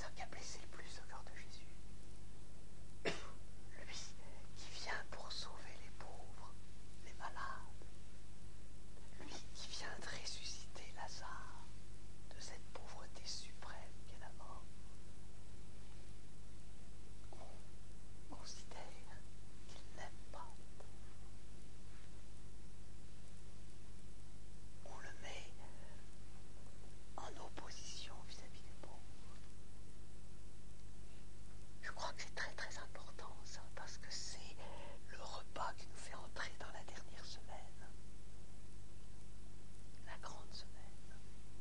ça qui a blessé le plus le cœur de Jésus. Lui qui vient pour sauver les pauvres, les malades. Lui qui vient de ressusciter Lazare de cette pauvreté suprême qu'est la mort. On considère qu'il n'aime pas les pauvres. On le met en opposition vis-à-vis des pauvres. Je crois que c'est très très important ça, parce que c'est le repas qui nous fait entrer dans la dernière semaine, la grande semaine.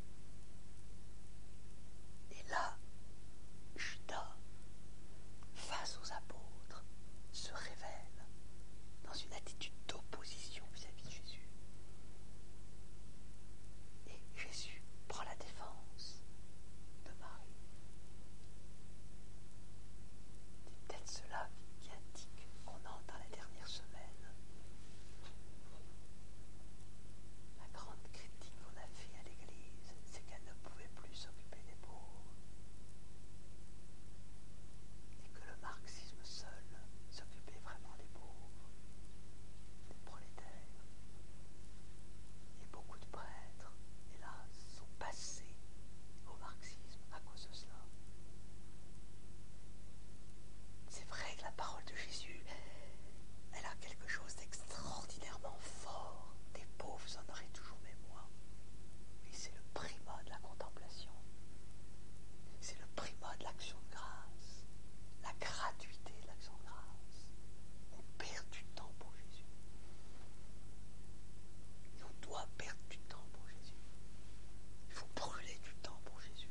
Et là, Judas, face aux apôtres, se révèle dans une attitude d'opposition vis-à-vis de Jésus. Et Jésus prend la défense de Marie. C'est peut-être cela qui indique qu'on entre dans la dernière semaine. La grande critique qu'on a fait à l'Église, c'est qu'elle ne pouvait plus s'occuper des pauvres. Et que le marxisme seul s'occupait vraiment des pauvres, des prolétaires. Et beaucoup de prêtres, hélas, sont passés au marxisme à cause de cela. C'est vrai que la parole de Jésus, elle a quelque chose d'extraordinairement fort. Des pauvres, vous en aurez toujours mémoire. Et c'est le primat de la contemplation. C'est le primat de l'action de grâce. La gratuité de l'action de grâce. On perd du temps pour Jésus. Et on doit perdre du temps pour Jésus. Il faut brûler du temps pour Jésus.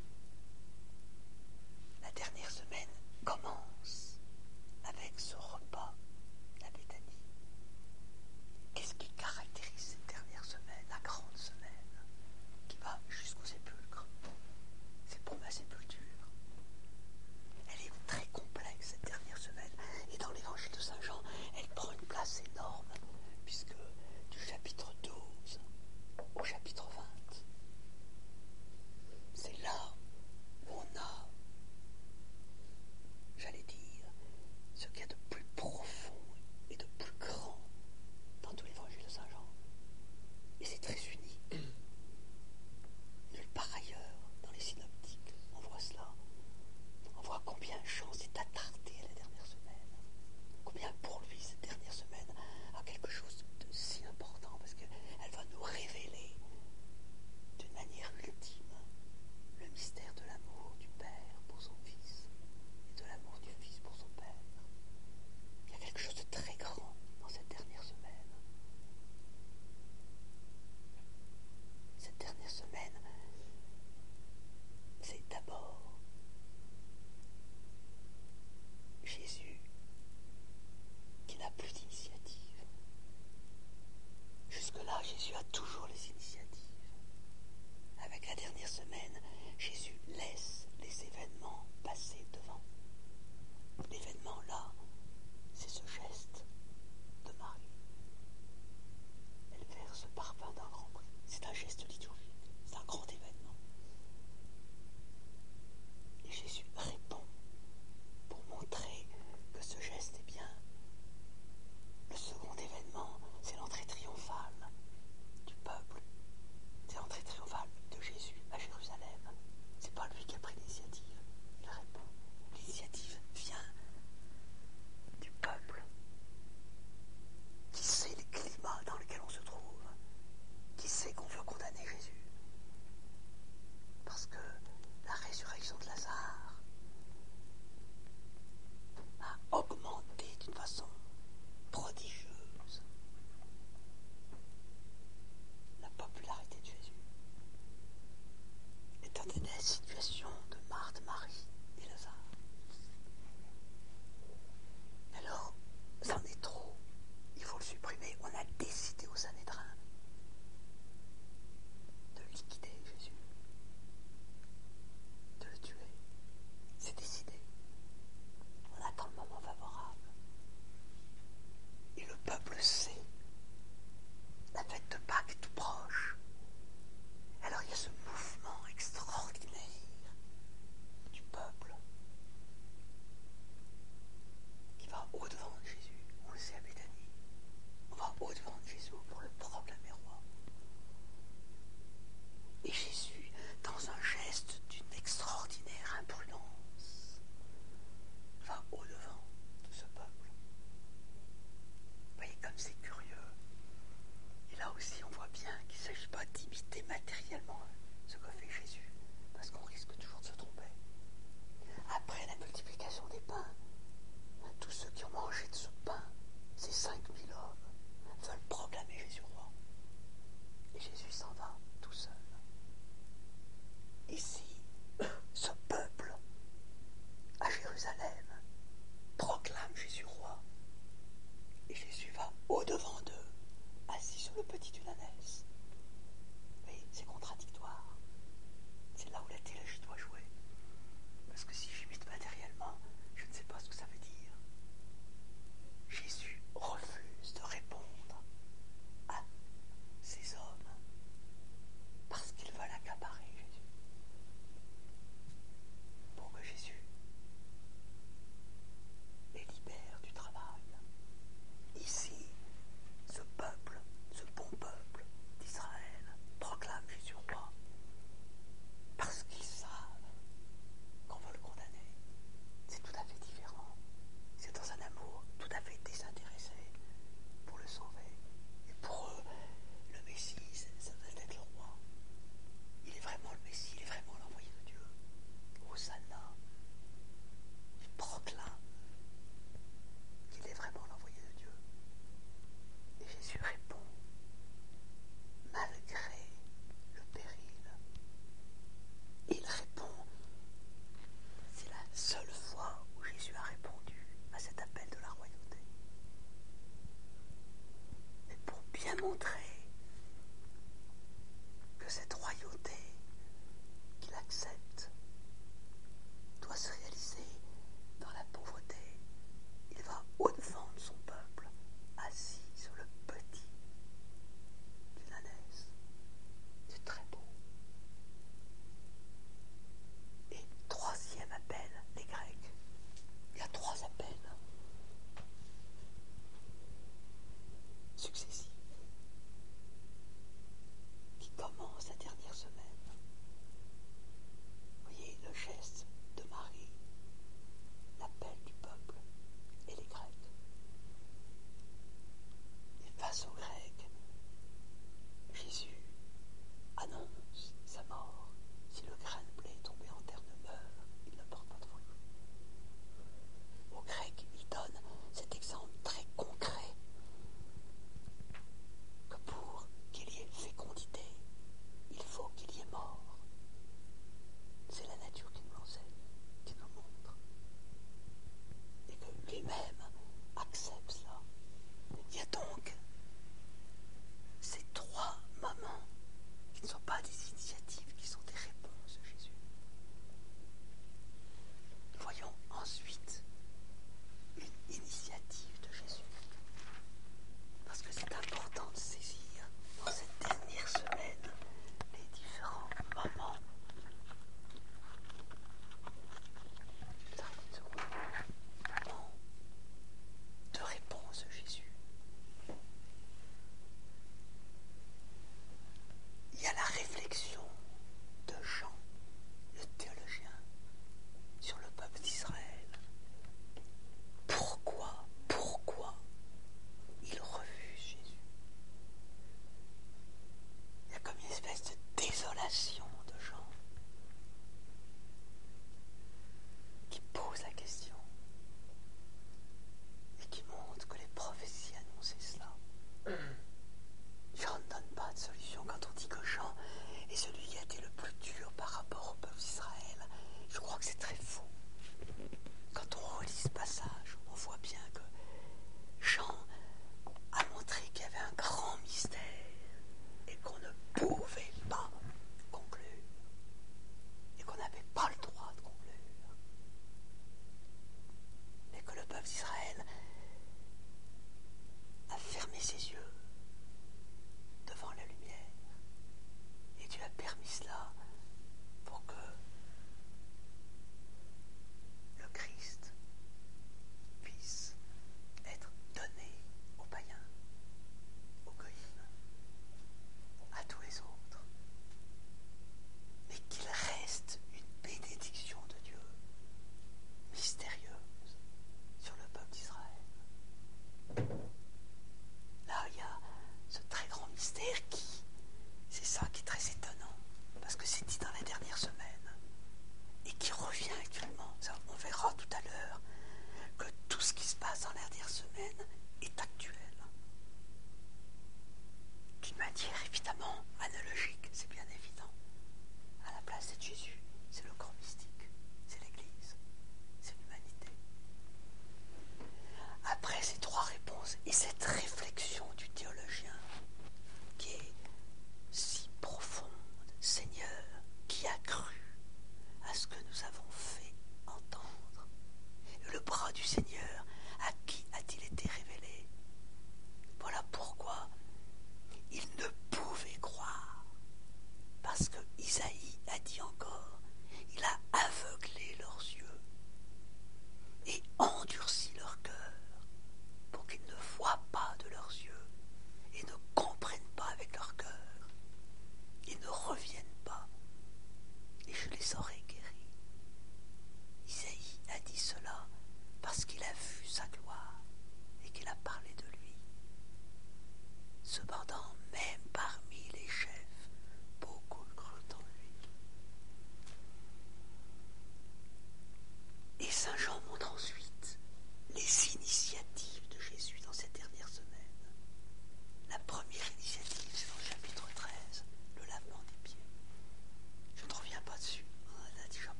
La dernière semaine commence avec ce repas à Béthanie. Qu'est-ce qui caractérise cette dernière semaine, la grande semaine, qui va jusqu'au sépulcre? C'est pour ma sépulture. Elle est très complexe, cette dernière semaine. Et dans l'évangile de Saint Jean, elle prend une place énorme, puisque du chapitre 12 au chapitre 20, c'est là où on a, j'allais dire, ce qu'il y a de plus profond et de plus grand dans tout l'évangile de Saint Jean. Et c'est très unique. Nulle part ailleurs, dans les synoptiques, on voit cela. On voit combien Jean s'est attardé à la dernière semaine. Combien pour lui, cette dernière semaine a quelque chose de si important, parce qu'elle va nous révéler d'une manière ultime le mystère de l'amour du Père pour son Fils et de l'amour du Fils pour son Père. Il y a quelque chose de très grand dans cette dernière semaine. Cette dernière semaine, c'est d'abord Jésus qui n'a plus d'initiative. Jusque-là, Jésus a toujours les initiatives. Avec la dernière semaine, Jésus laisse les événements passer devant. L'événement là, c'est ce geste de Marie. Elle verse ce parfum d'un grand prix. C'est un geste liturgique, c'est un grand événement. Et Jésus répond pour montrer que ce geste est bien. Le second événement, c'est l'entrée triomphale du peuple. C'est l'entrée triomphale de Jésus à Jérusalem. C'est pas lui qui a pris l'initiative. Il répond. L'initiative vient du peuple qui sait le climat dans lequel on se trouve, qui sait qu'on veut condamner Jésus. Parce que la résurrection de Lazare a augmenté d'une façon prodigieuse la popularité de Jésus. Étant donné la situation de Marthe, Marie et Lazare. Alors, c'en est trop. Il faut le supprimer. On a décidé au Sanhédrin de liquider Jésus, de le tuer.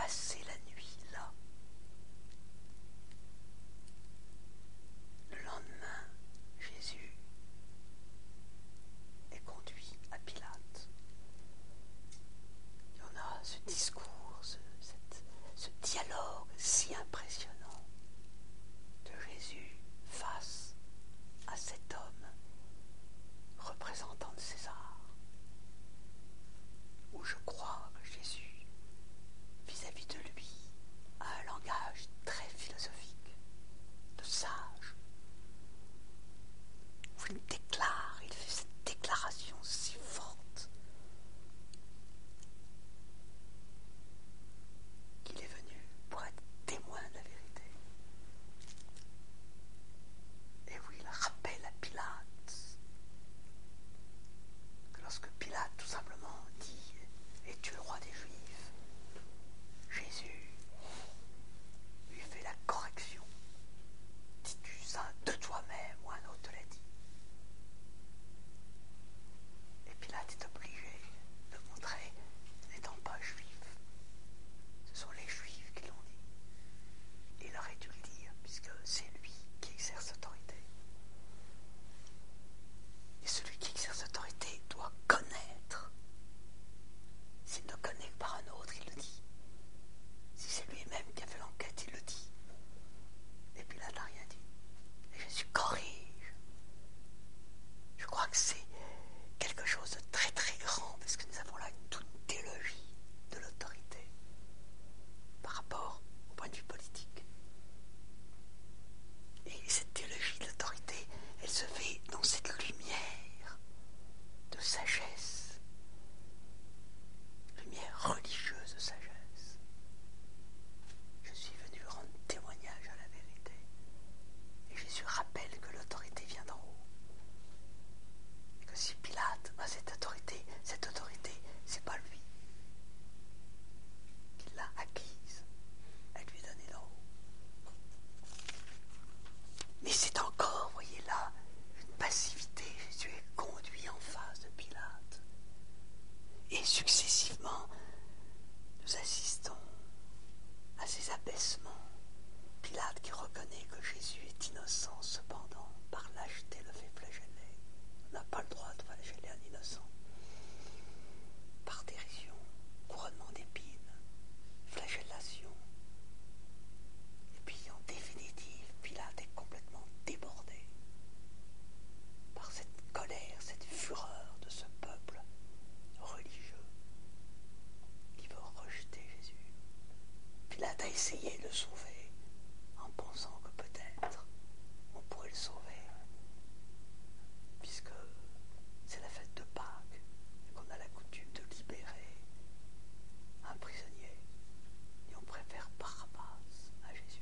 passer la nuit là. Le lendemain, Jésus est conduit à Pilate. Il y en a ce discours, ce dialogue si impressionnant de Jésus face à cet homme représentant de César, où je crois que Jésus, vis-à-vis de lui, a un langage très philosophique, de sage, où il fait cette déclaration si forte qu'il est venu pour être témoin de la vérité. Et où il rappelle à Pilate que lorsque Pilate tout simplement dit « Es-tu le roi des Juifs ?», Jésus lui fait la correction. « Dis-tu ça de toi-même ou un autre te l'a dit ?» Et Pilate est obligé de montrer, n'étant pas juif, ce sont les Juifs qui l'ont dit. Il aurait dû le dire, puisque c'est lui qui exerce l'autorité. Et celui qui exerce l'autorité doit connaître. S'il ne connaît que par un autre, il le dit. Si c'est lui-même qui a fait l'enquête, il le dit. Et Pilate n'a rien dit. Et Jésus corrige. Je crois que c'est quelque chose de très très grand, parce que nous avons là toute une théologie de l'autorité par rapport au point de vue politique. Et cette théologie de l'autorité, elle se fait dans cette lumière de sagesse, lumière religieuse de sagesse. Je suis venu rendre témoignage à la vérité. Et Jésus rappelle que l'autorité vient d'en haut. Et que si Pilate a cette autorité, c'est pas lui qui l'a acquise. Elle lui est donnée d'en haut. Mais c'est encore, vous voyez là, une passivité. Jésus est conduit en face de Pilate. Et successivement, nous assistons à ces abaissements. Pilate qui reconnaît que Jésus est innocent, cependant, par lâcheté le fait flageller. On n'a pas le droit de flageller un innocent. Par dérision, couronnement d'épines, flagellation. Et puis en définitive, Pilate est complètement débordé par cette colère, cette fureur de ce peuple religieux qui veut rejeter Jésus. Pilate a essayé de le sauver en pensant que peut-être on pourrait le sauver, puisque c'est la fête de Pâques et qu'on a la coutume de libérer un prisonnier, et on préfère Barabbas à Jésus.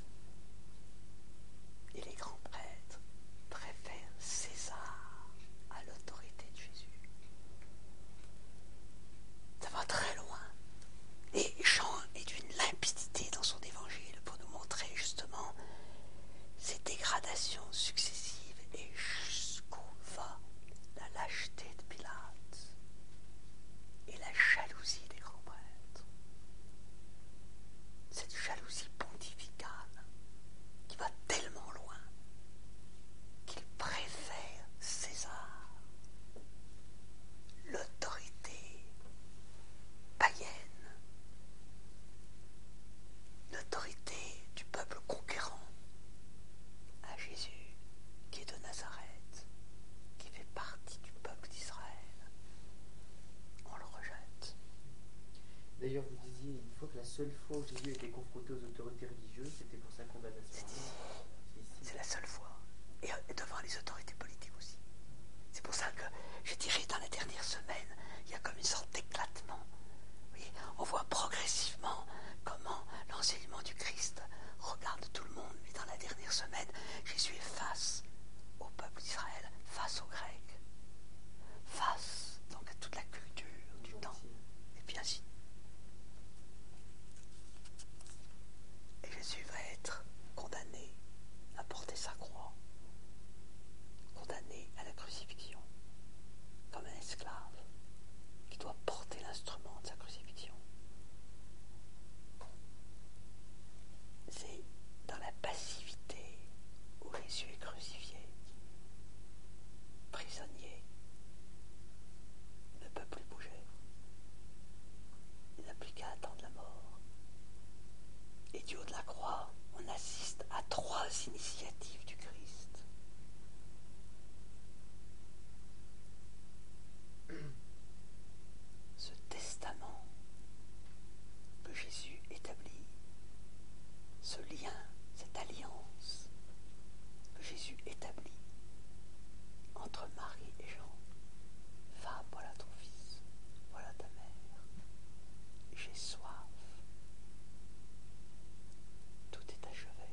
Et les grands prêtres préfèrent César à l'autorité de Jésus. Ça va très loin. Et Jean est d'une limpidité dans son évangile pour nous montrer justement ces dégradations successives et jusqu'où va la lâcheté de Pilate et la jalousie des grands prêtres. Cette jalousie pontificale qui va tellement loin qu'ils préfèrent César, l'autorité païenne, l'autorité du peuple conquérant, à Jésus qui est de Nazareth, qui fait partie du peuple d'Israël. On le rejette. D'ailleurs, vous disiez une fois que la seule fois où Jésus était confronté aux autorités religieuses, c'était pour sa condamnation. C'est la seule fois. Et devant les autorités politiques aussi. C'est pour ça que, je dirais, dans la dernière semaine, il y a comme une sorte d'éclatement. Oui, on voit progressivement comment l'enseignement du Christ regarde tout le monde. Mais dans la dernière semaine, Jésus est face au peuple d'Israël, face aux Grecs, face donc à toute la culture du temps. Et puis ainsi. Et Jésus va être condamné à porter sa croix, condamné à la crucifixion, comme un esclave qui doit porter l'instrument de sa crucifixion. initiatives du Christ. Ce testament que Jésus établit, ce lien, cette alliance que Jésus établit entre Marie et Jean. Va, voilà ton fils, voilà ta mère, j'ai soif. Tout est achevé.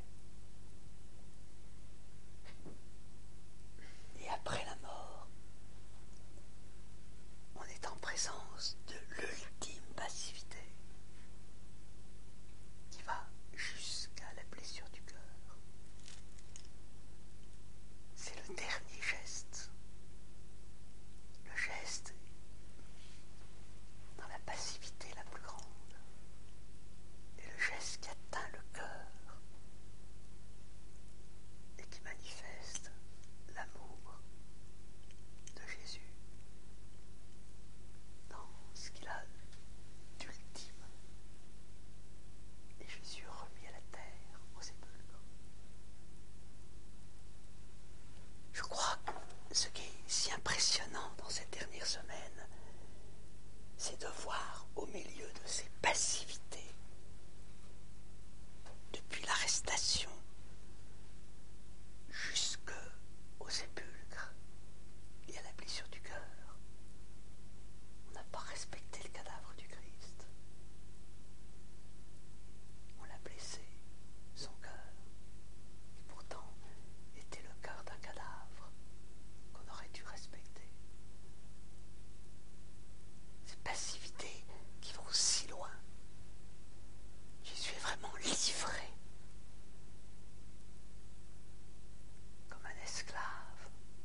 Et après la mort, on est en présence de l'ultime passivité qui va jusqu'à la blessure du cœur. C'est le dernier geste, le geste dans la passivité la plus grande, et le geste qui atteint le cœur et qui manifeste l'amour de Jésus dans ce qu'il a d'ultime. Et Jésus remis à la terre, au sépulcre. Je crois que ce qui est si impressionnant dans cette dernière semaine, c'est de voir au milieu de ces passivités, depuis l'arrestation jusqu'au sépulcre et à la blessure du cœur, on n'a pas respecté le cadavre du Christ. On l'a blessé, son cœur, qui pourtant était le cœur d'un cadavre qu'on aurait dû respecter. Ces passivités qui vont si loin. Jésus est vraiment livré comme un esclave,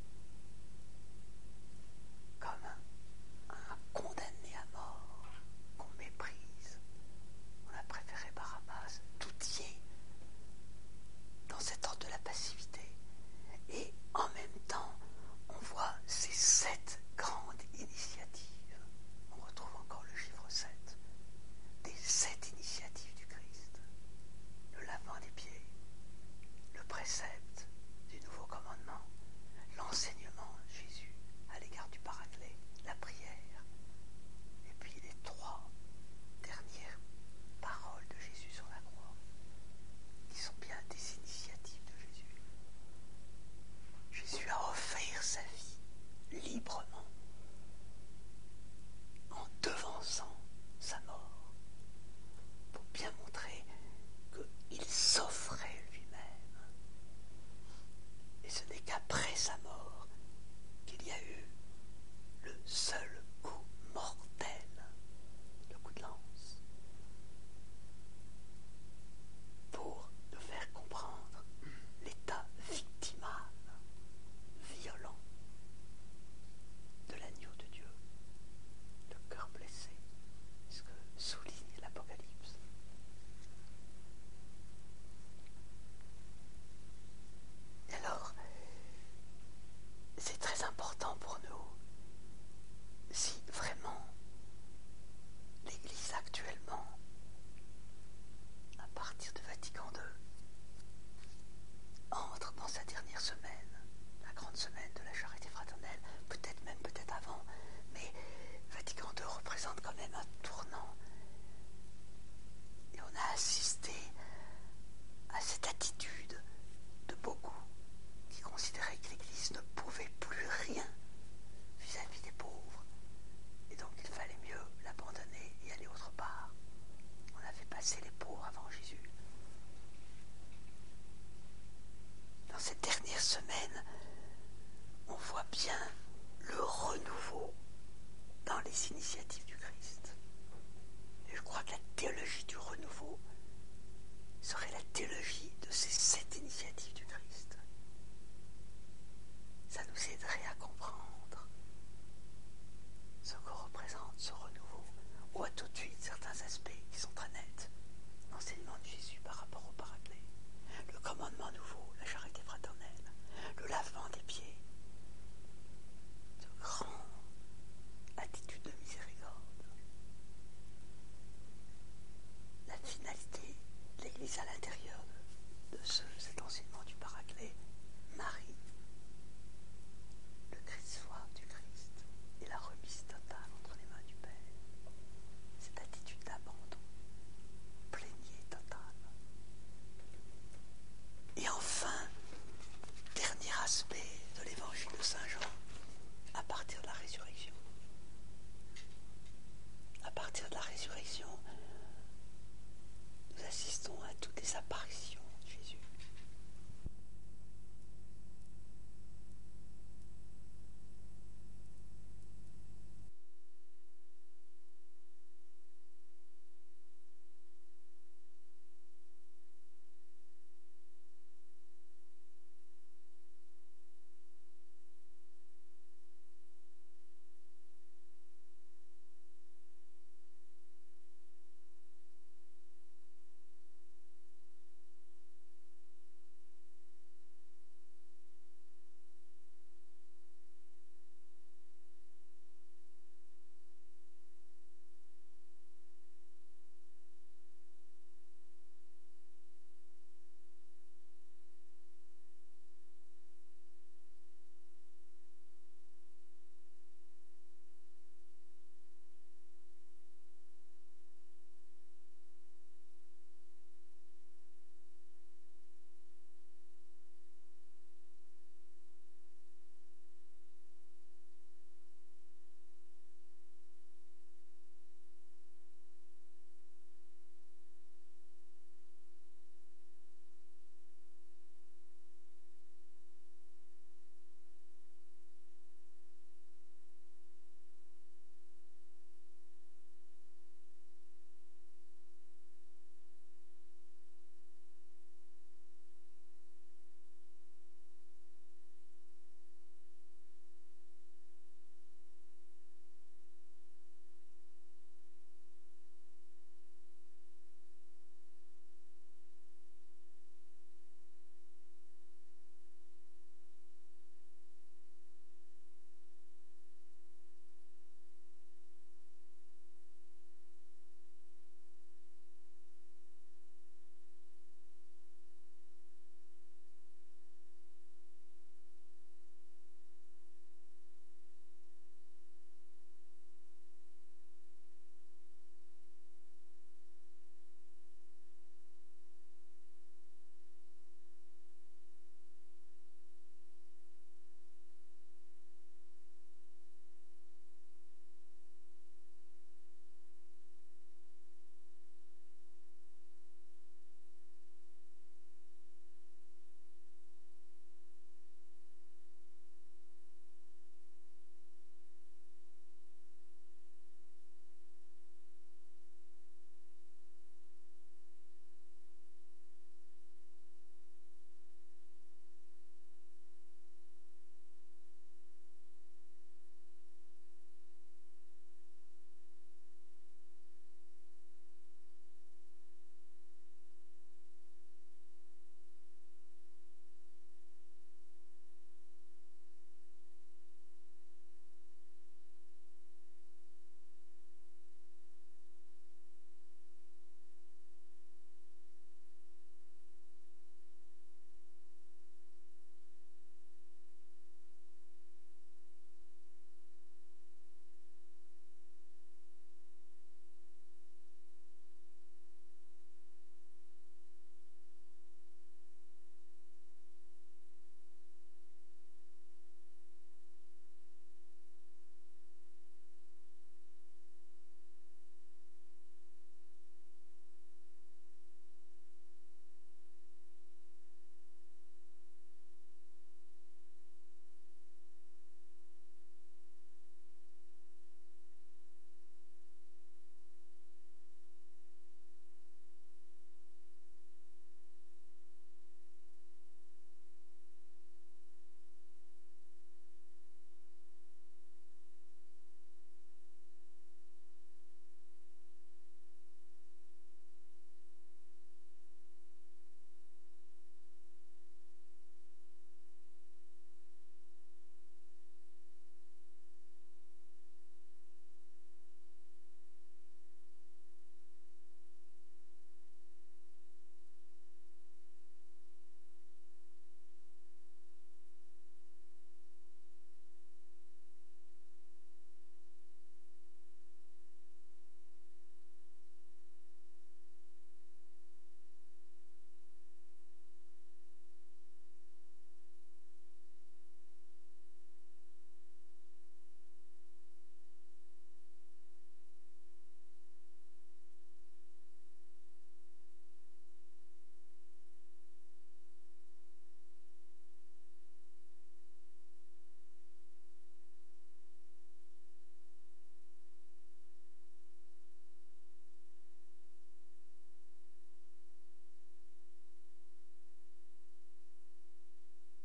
comme un condamné à mort qu'on méprise. On a préféré Barabbas. Tout y est dans cet ordre de la passivité. Et en même temps, on voit ces 7 grandes initiatives. On retrouve encore le chiffre 7. Des 7 initiatives du Christ. Le lavement des pieds, le précepte du nouveau commandement, l'enseignement de Jésus à l'égard du Paraclet, la prière, et puis les 3 dernières paroles de Jésus sur la croix, qui sont bien des initiatives de Jésus. Jésus a offert sa vie librement en devançant sa mort, pour bien montrer qu'il s'offrait lui-même. Et ce n'est qu'après sa mort qu'il y a eu le seul coup mortel, le coup de lance, pour nous faire comprendre l'état victimal, violent de l'agneau de Dieu, le cœur blessé, ce que souligne l'Apocalypse. Et alors, c'est très important pour nous, si vraiment l'Église actuellement, à partir de Vatican II, entre dans sa dernière semaine, la grande semaine de la charité fraternelle, peut-être avant, mais Vatican II représente quand même un tournant. Et on a assisté à cette attitude de beaucoup qui considéraient que l'Église ne pouvait plus rien vis-à-vis des pauvres. Et donc il fallait mieux l'abandonner et aller autre part. On a fait passer les pauvres avant Jésus. Dans cette dernière semaine, on voit bien le renouveau dans les initiatives du Christ. Et je crois que la théologie du renouveau serait la théologie de ces 7 initiatives du Christ. Ça nous aiderait à comprendre ce que représente ce renouveau. On voit tout de suite certains aspects qui sont très nets. L'enseignement de Jésus par rapport au Paraclet, le commandement nouveau, la charité fraternelle, le lavement des pieds, de grandes attitudes de miséricorde. La finalité, l'Église à l'intérieur de cette l'enseignement du Paraclet, Marie, le Christ soir du Christ et la remise totale entre les mains du Père. Cette attitude d'abandon, plénier total. Et enfin, dernier aspect de l'évangile de Saint Jean, à partir de la résurrection. À partir de la résurrection, nous assistons à toutes les apparitions